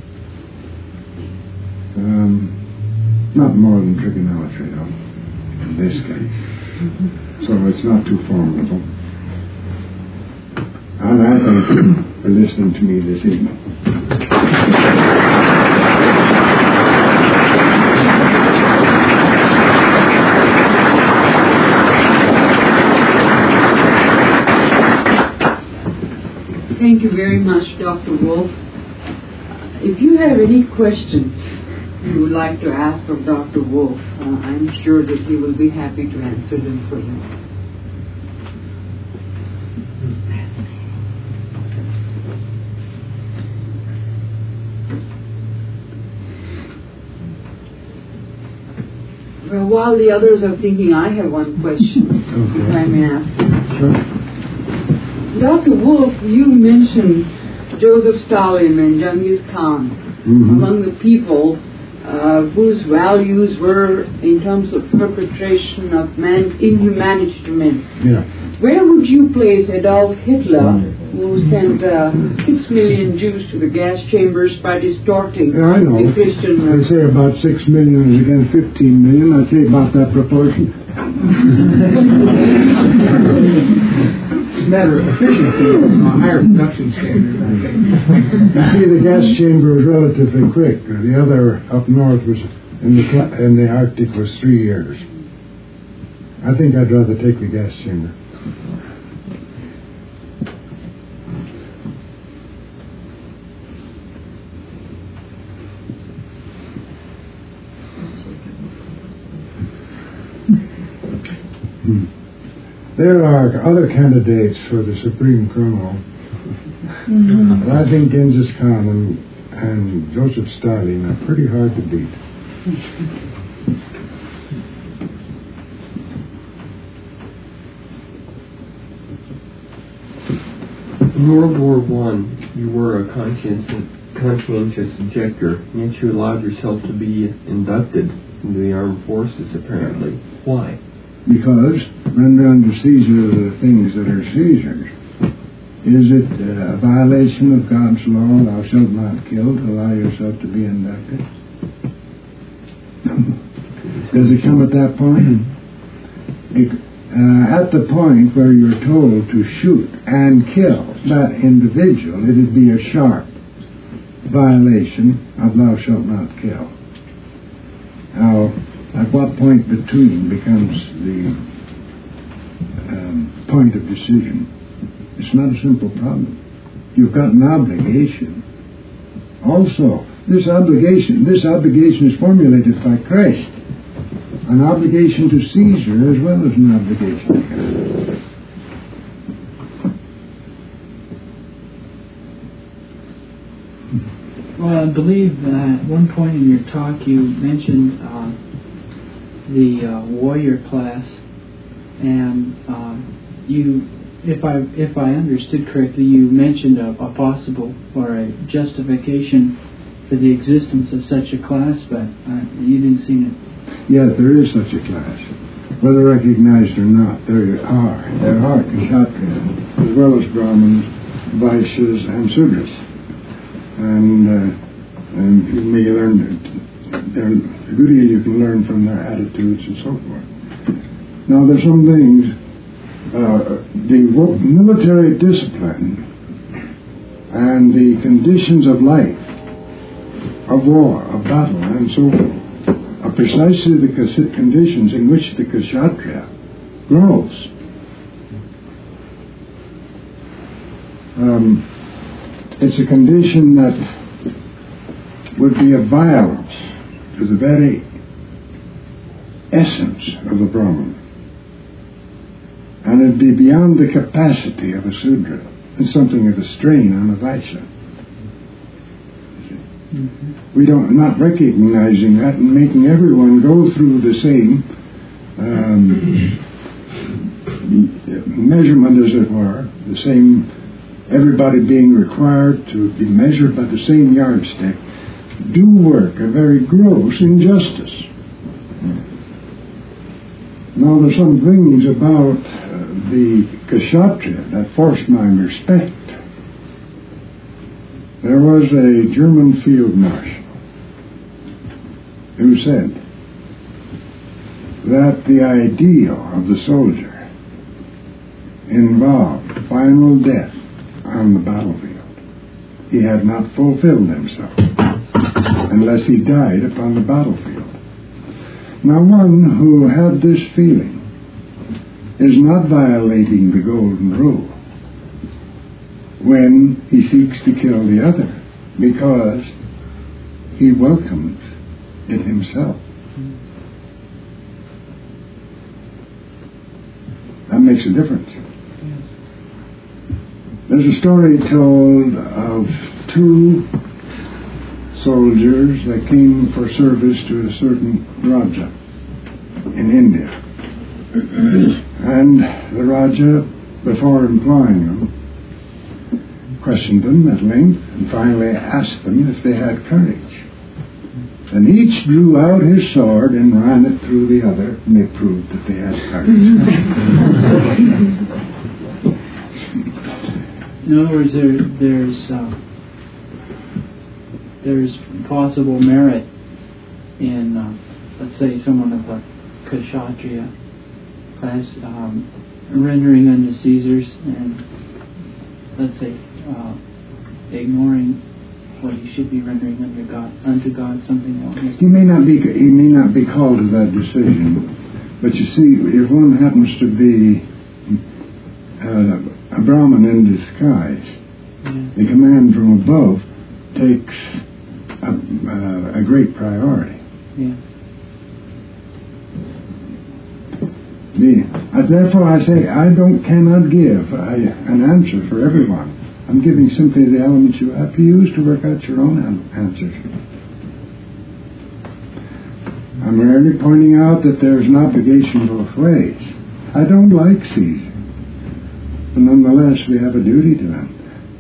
um, not more than trigonometry though, in this case, so it's not too formidable. And I thank you for listening to me this evening. Thank you very much, Doctor Wolf. If you have any questions you would like to ask of Doctor Wolf, uh, I'm sure that he will be happy to answer them for you. Well, while the others are thinking, I have one question, okay, if I may ask you. Sure. Doctor Wolf, you mentioned Joseph Stalin and Genghis Khan mm-hmm. among the people uh, whose values were in terms of perpetration of man's inhumanity to men. Yeah. Where would you place Adolf Hitler, who sent uh, six million Jews to the gas chambers by distorting yeah, I know. the Christian... They say about six million against fifteen million. I'd say about that proportion. It's a matter of efficiency, a higher production standard, I think. You see, the gas chamber was relatively quick. The other up north was in the in the Arctic was three years. I think I'd rather take the gas chamber. Hmm. There are other candidates for the Supreme Criminal Mm-hmm. But I think Genghis Khan and, and Joseph Stalin are pretty hard to beat. In World War One, you were a conscientious, conscientious objector, yet you allowed yourself to be inducted into the armed forces, apparently. Why? Because when they're under seizure of the things that are seizures, is it uh, a violation of God's law, thou shalt not kill, to allow yourself to be inducted? Does it come at that point? It, uh, at the point where you're told to shoot and kill that individual, it would be a sharp violation of thou shalt not kill. Now, at what point between becomes the um, point of decision? It's not a simple problem. You've got an obligation. Also, this obligation, this obligation is formulated by Christ. An obligation to Caesar as well as an obligation to God. Well, I believe uh, at one point in your talk you mentioned uh, the uh, warrior class, and uh, you, if I if I understood correctly, you mentioned a, a possible or a justification for the existence of such a class, but uh, you didn't seem to. Yes, there is such a class. Whether recognized or not, there are. There are Kshatriyas, as well as Brahmins, Vaishyas, and Sudras. And, uh, and you may learn, there, a good deal you can learn from their attitudes and so forth. Now, there's some things, uh, the wo- military discipline and the conditions of life, of war, of battle, and so forth, are precisely the conditions in which the Kshatriya grows. Um, it's a condition that would be a violence to the very essence of the Brahman. And it'd be beyond the capacity of a Sudra, and something of a strain on a Vaishya. Mm-hmm. We don't, not recognizing that and making everyone go through the same um, measurement, as it were, the same, everybody being required to be measured by the same yardstick, do work a very gross injustice. Now, there's some things about uh, the Kshatriya that forced my respect. There was a German field marshal who said that the ideal of the soldier involved final death on the battlefield. He had not fulfilled himself unless he died upon the battlefield. Now, one who had this feeling is not violating the golden rule when he seeks to kill the other, because he welcomes it himself. That makes a difference. There's a story told of two soldiers that came for service to a certain Raja in India. And the Raja, before employing them, questioned them at length and finally asked them if they had courage. And each drew out his sword and ran it through the other, and they proved that they had courage. In other words, there, there's uh, there's possible merit in, uh, let's say, someone of a Kshatriya class um, rendering unto Caesars and, let's say, uh, ignoring what he should be rendering unto God, unto God, something along this. He may not be he may not be called to that decision, but you see, if one happens to be uh, a Brahmin in disguise, yeah. The command from above takes a, uh, a great priority. Yeah. The, uh, therefore, I say I don't cannot give a, an answer for everyone. I'm giving simply the elements you have to use to work out your own answers. I'm merely pointing out that there's an obligation both ways. I don't like Caesar, but nonetheless we have a duty to him.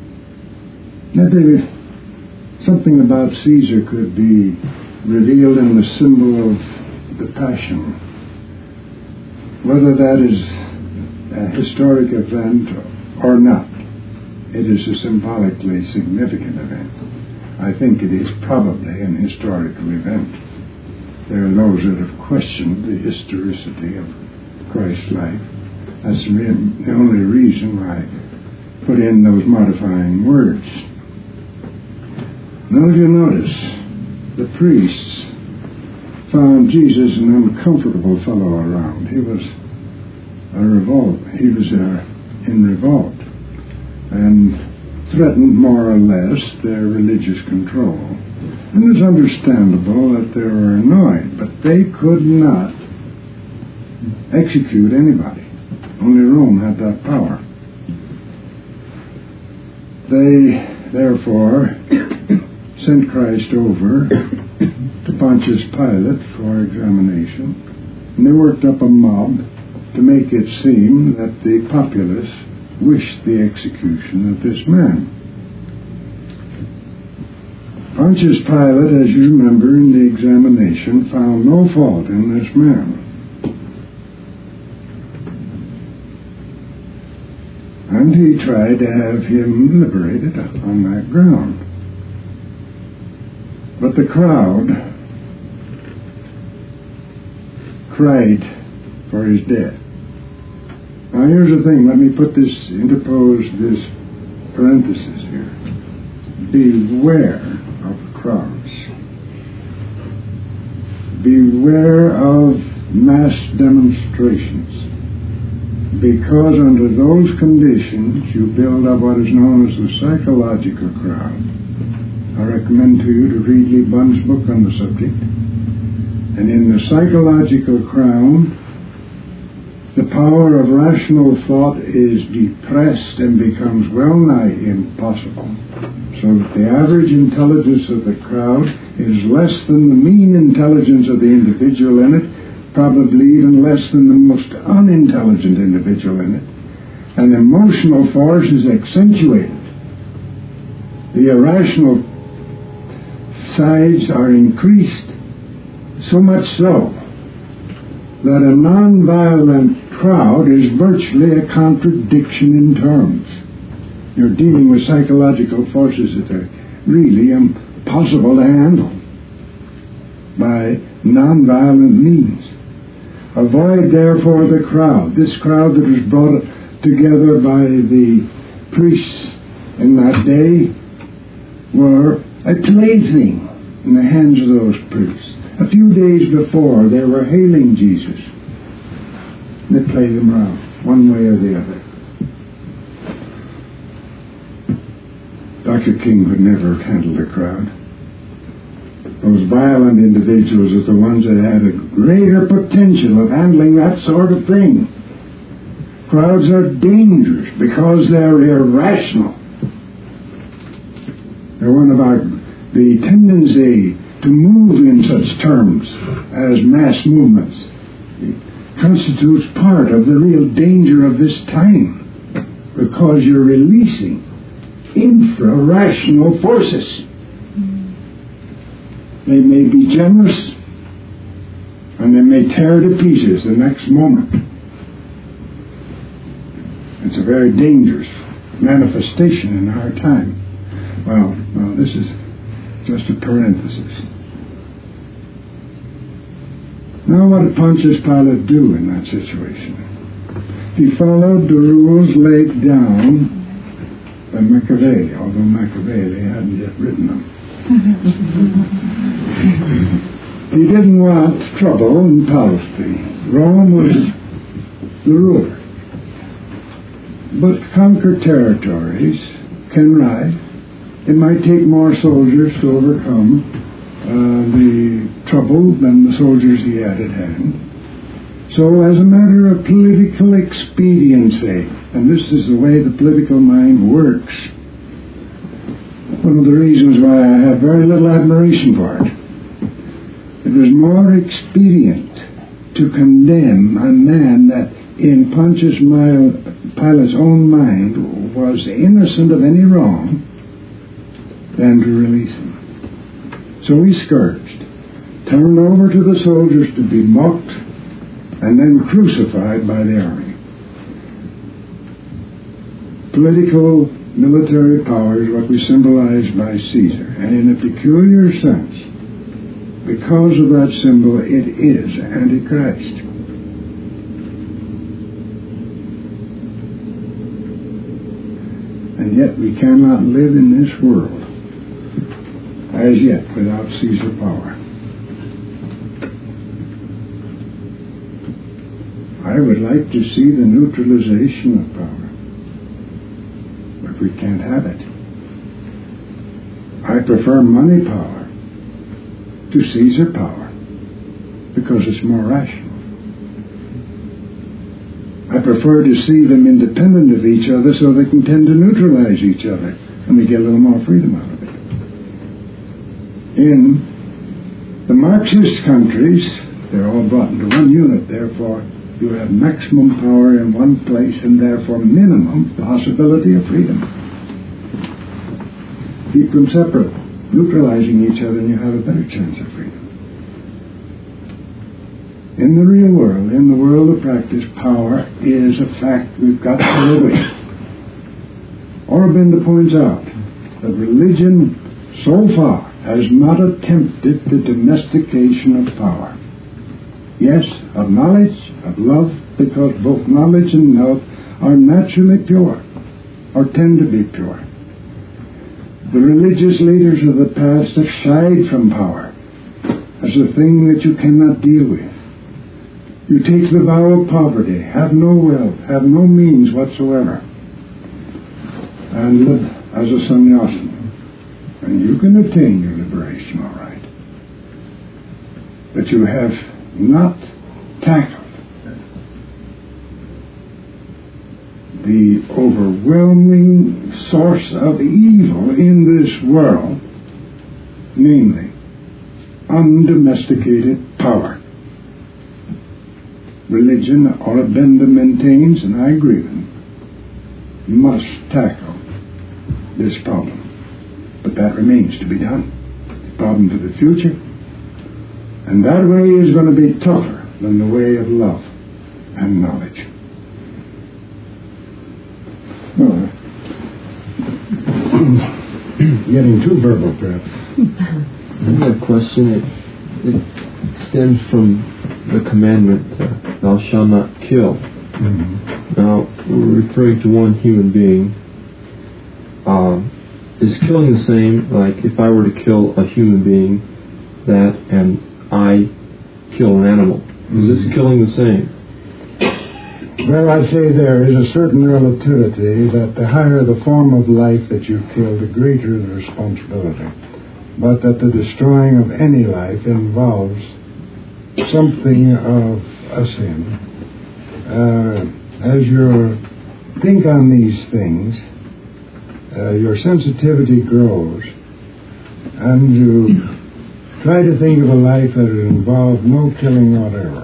Maybe something about Caesar could be revealed in the symbol of the Passion. Whether that is a historic event or not, it is a symbolically significant event. I think it is probably an historical event. There are those that have questioned the historicity of Christ's life. That's the only reason why I put in those modifying words. Now, if you notice, the priests found Jesus an uncomfortable fellow around. He was a revolt. He was uh, in revolt and threatened more or less their religious control. And it's understandable that they were annoyed, but they could not execute anybody. Only Rome had that power. They, therefore, sent Christ over to Pontius Pilate for examination, and they worked up a mob to make it seem that the populace wished the execution of this man. Pontius Pilate, as you remember in the examination, found no fault in this man. And he tried to have him liberated on that ground. But the crowd cried for his death. Now here's the thing, let me put this, interpose this parenthesis here. Beware of crowds. Beware of mass demonstrations. Because under those conditions you build up what is known as the psychological crowd. I recommend to you to read Lee Bunn's book on the subject. And in the psychological crowd, the power of rational thought is depressed and becomes well nigh impossible. So that the average intelligence of the crowd is less than the mean intelligence of the individual in it, probably even less than the most unintelligent individual in it. And emotional force is accentuated. The irrational sides are increased, so much so that a non-violent crowd is virtually a contradiction in terms. You're dealing with psychological forces that are really impossible to handle by non-violent means. Avoid, therefore, the crowd. This crowd that was brought together by the priests in that day were a plaything in the hands of those priests. A few days before, they were hailing Jesus. They played him around, one way or the other. Doctor King could never have handled a crowd. Those violent individuals are the ones that had a greater potential of handling that sort of thing. Crowds are dangerous because they're irrational. They're one of our, the tendency to move in such terms as mass movements. It constitutes part of the real danger of this time because you're releasing infra-rational forces. They may be generous and they may tear to pieces the next moment. It's a very dangerous manifestation in our time. Well, well, this is just a parenthesis. Now, what did Pontius Pilate do in that situation? He followed the rules laid down by Machiavelli, although Machiavelli hadn't yet written them. He didn't want trouble in Palestine. Rome was the ruler. But conquered territories can ride. It might take more soldiers to overcome uh, the trouble than the soldiers he had at hand. So as a matter of political expediency, and this is the way the political mind works, one of the reasons why I have very little admiration for it. It was more expedient to condemn a man that in Pontius Pilate's own mind was innocent of any wrong than to release him. So he scourged, turned over to the soldiers to be mocked, and then crucified by the army. Political, military power is what we symbolize by Caesar, and in a peculiar sense, because of that symbol, it is Antichrist. And yet we cannot live in this world as yet without Caesar power. I would like to see the neutralization of power, but we can't have it. I prefer money power to Caesar power because it's more rational. I prefer to see them independent of each other so they can tend to neutralize each other and we get a little more freedom out of it. In the Marxist countries, they're all brought into one unit, therefore you have maximum power in one place and therefore minimum possibility of freedom. Keep them separate, neutralizing each other, and you have a better chance of freedom. In the real world, in the world of practice, power is a fact we've got to live with. Aurobindo points out that religion so far has not attempted the domestication of power. Yes, of knowledge, of love, because both knowledge and love are naturally pure, or tend to be pure. The religious leaders of the past have shied from power as a thing that you cannot deal with. You take the vow of poverty, have no wealth, have no means whatsoever, and live as a sannyasi. And you can attain your liberation, all right. But you have not tackled the overwhelming source of evil in this world, namely undomesticated power. Religion, Aurobindo maintains, and I agree with him, must tackle this problem. But that remains to be done. The problem for the future. And that way is going to be tougher than the way of love and knowledge. Well, getting too verbal, perhaps. I have a question. It, it stems from the commandment, uh, thou shalt not kill. Mm-hmm. Now, we're referring to one human being. Uh, is killing the same, like if I were to kill a human being, that and I kill an animal? Is mm-hmm. this killing the same? Well, I say there is a certain relativity that the higher the form of life that you kill, the greater the responsibility. But that the destroying of any life involves something of a sin. Uh, as you think on these things, uh, your sensitivity grows, and you try to think of a life that would involve no killing whatever.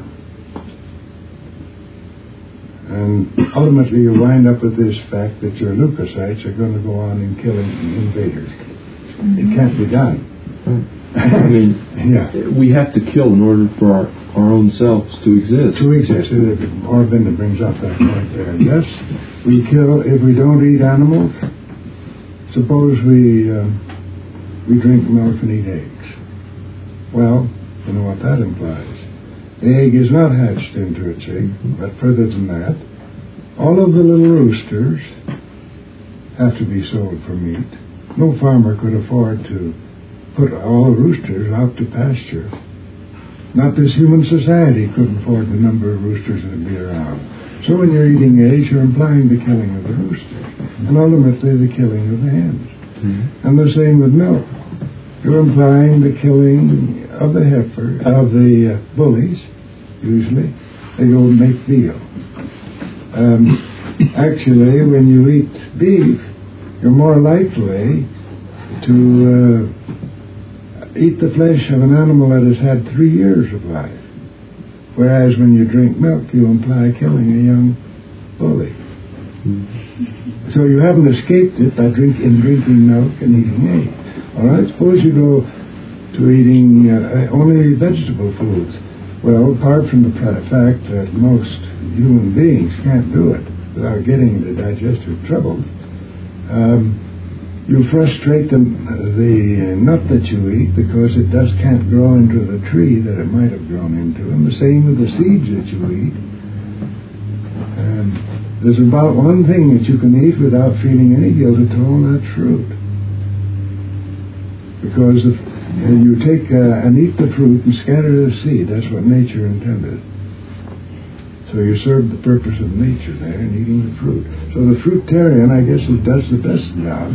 And ultimately you wind up with this fact that your leukocytes are going to go on and killing invaders. It can't be done. I mean, yeah. we have to kill in order for our, our own selves to exist. To exist. Aurobindo brings up that point there. Yes, we kill if we don't eat animals. Suppose we uh, we drink milk and eat eggs. Well, you know what that implies. The egg is not hatched into its egg, but further than that, all of the little roosters have to be sold for meat. No farmer could afford to put all the roosters out to pasture. Not this human society could afford the number of roosters that would be around. So when you're eating eggs, you're implying the killing of the roosters, and ultimately the killing of the hens. Mm-hmm. And the same with milk. You're implying the killing of the heifer, of the uh, bullies, usually. They go and make veal. Um, actually, when you eat beef, you're more likely to uh, eat the flesh of an animal that has had three years of life. Whereas when you drink milk, you imply killing a young bully. So you haven't escaped it by drink, in drinking milk and eating egg. All right, suppose you go to eating uh, only vegetable foods. Well, apart from the fact that most human beings can't do it without getting into digestive troubles, um, you frustrate the, the nut that you eat because it just can't grow into the tree that it might have grown into. And the same with the seeds that you eat. And there's about one thing that you can eat without feeling any guilt at all, and that's fruit. Because if uh, you take uh, and eat the fruit and scatter the seed, that's what nature intended. So you serve the purpose of nature there in eating the fruit. So the fruitarian, I guess, it does the best job.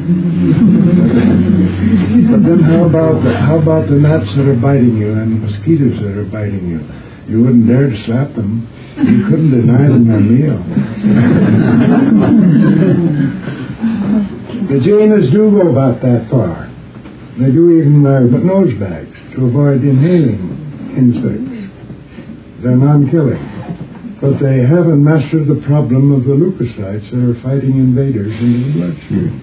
But then how about the, how about the gnats that are biting you and the mosquitoes that are biting you? You wouldn't dare to slap them. You couldn't deny them their meal. The Jainas do go about that far. They do even wear nose bags to avoid inhaling insects. They're non-killing. But they haven't mastered the problem of the leukocytes that are fighting invaders into the bloodstream.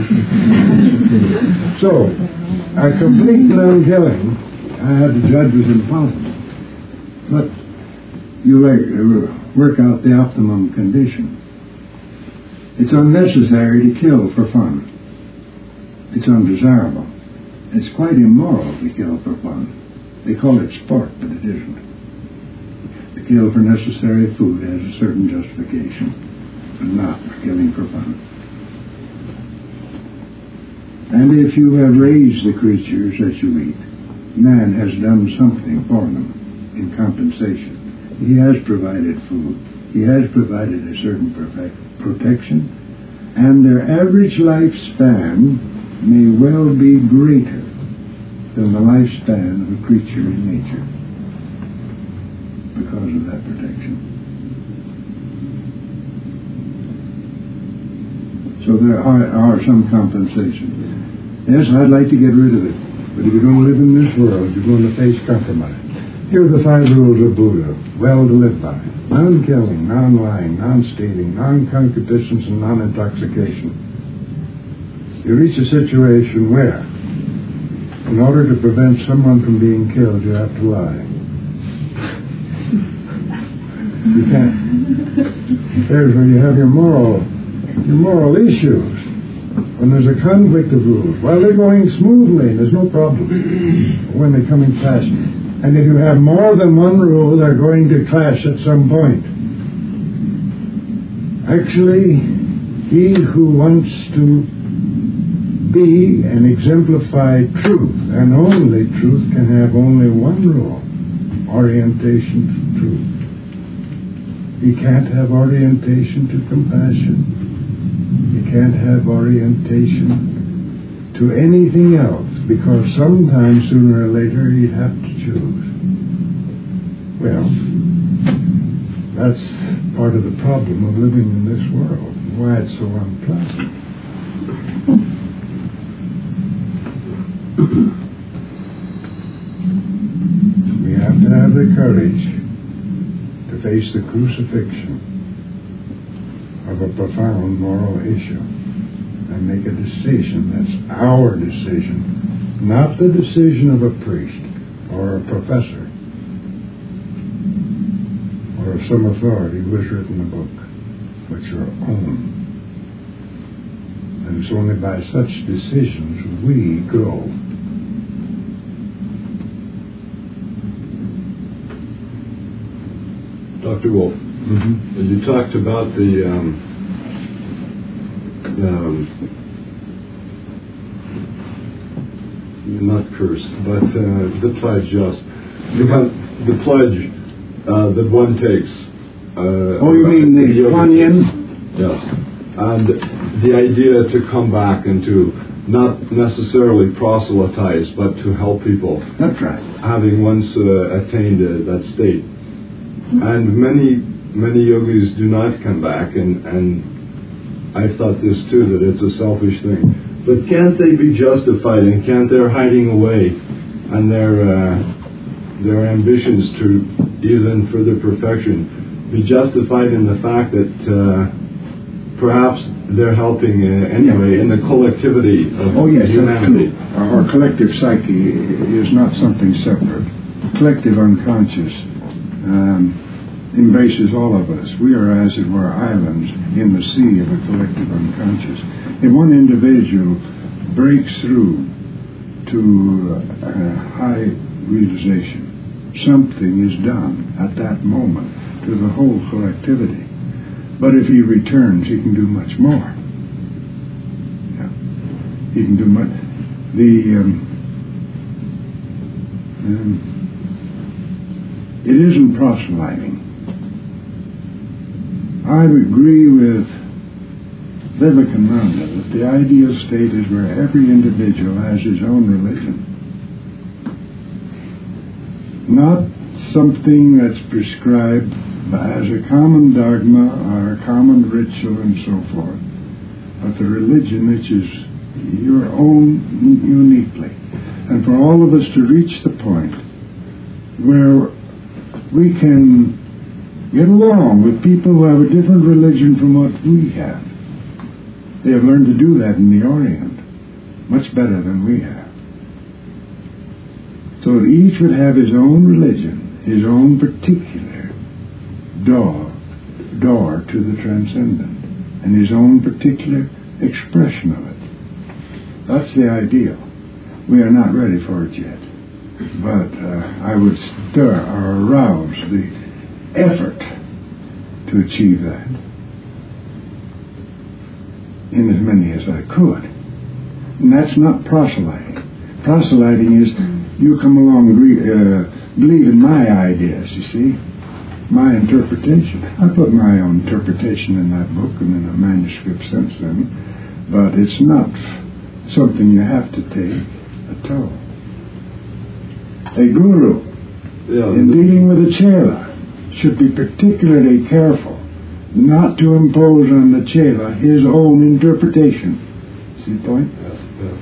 So, a complete non-killing, I had to judge was impossible. But you work out the optimum condition. It's unnecessary to kill for fun. It's undesirable. It's quite immoral to kill for fun. They call it sport, but it isn't. To kill for necessary food has a certain justification, but not for killing for fun. And if you have raised the creatures that you eat, man has done something for them in compensation. He has provided food. He has provided a certain perfect protection, and their average lifespan may well be greater than the lifespan of a creature in nature because of that protection. So there are, are some compensations. Yes, I'd like to get rid of it, but if you're going to live in this world, you're going to face compromise. Here are the five rules of Buddha, well to live by. Non-killing, non-lying, non-stealing, non-concupiscence, and non-intoxication. You reach a situation where, in order to prevent someone from being killed, you have to lie. You can't. There's where you have your moral, your moral issues. When there's a conflict of rules, while they're going smoothly, there's no problem. When they come in clash, and if you have more than one rule, they're going to clash at some point. Actually, he who wants to be and exemplify truth, and only truth, can have only one rule: orientation to truth. He can't have orientation to compassion. He can't have orientation to anything else, because sometime, sooner or later, he'd have to choose. Well, that's part of the problem of living in this world, why it's so unpleasant. We have to have the courage to face the crucifixion of a profound moral issue and make a decision that's our decision, not the decision of a priest or a professor or of some authority who has written a book, but your own. And it's only by such decisions we grow. Doctor Wolf, Mm-hmm. you talked about the um, um, not curse, but uh, the pledge, yes, the, the pledge uh, that one takes. Uh, oh, you mean the Kuan Yin? Yes, and the idea to come back and to not necessarily proselytize, but to help people. That's right. Having once uh, attained uh, that state. And many, many yogis do not come back, and, and I've thought this too, that it's a selfish thing. But can't they be justified, and can't their hiding away and their uh, their ambitions to even further perfection be justified in the fact that uh, perhaps they're helping uh, anyway in the collectivity of oh, yes, humanity? That's true. Our collective psyche is not something separate. Collective unconscious um, embraces all of us. We are, as it were, islands in the sea of a collective unconscious. If one individual breaks through to uh, high realization, something is done at that moment to the whole collectivity. But if he returns, he can do much more. Yeah. He can do much. The um, um, it isn't proselyting. I agree with Vivekananda that the ideal state is where every individual has his own religion. Not something that's prescribed as a common dogma or a common ritual and so forth, but the religion which is your own uniquely. And for all of us to reach the point where we can get along with people who have a different religion from what we have. They have learned to do that in the Orient much better than we have. So each would have his own religion, his own particular door, door to the transcendent, and his own particular expression of it. That's the ideal. We are not ready for it yet. But uh, I would stir or arouse the effort to achieve that in as many as I could. And that's not proselyting. Proselyting is you come along and re- uh, believe in my ideas, you see, my interpretation. I put my own interpretation in that book and in a manuscript since then, but it's not something you have to take at all. A guru, Yeah, in dealing with a chela, should be particularly careful not to impose on the chela his own interpretation. See the point? Yeah, yeah.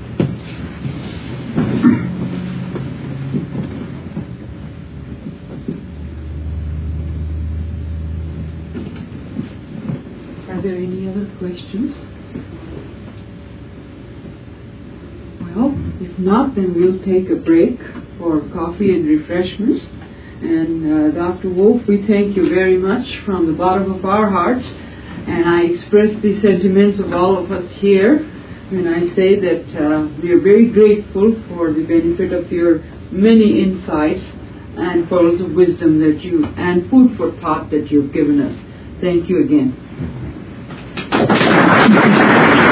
Are there any other questions? Well, if not, then we'll take a break for coffee and refreshments. And uh, Doctor Wolf, we thank you very much from the bottom of our hearts. And I express the sentiments of all of us here when I say that uh, we are very grateful for the benefit of your many insights and pearls of wisdom that you, and food for thought that you've given us. Thank you again.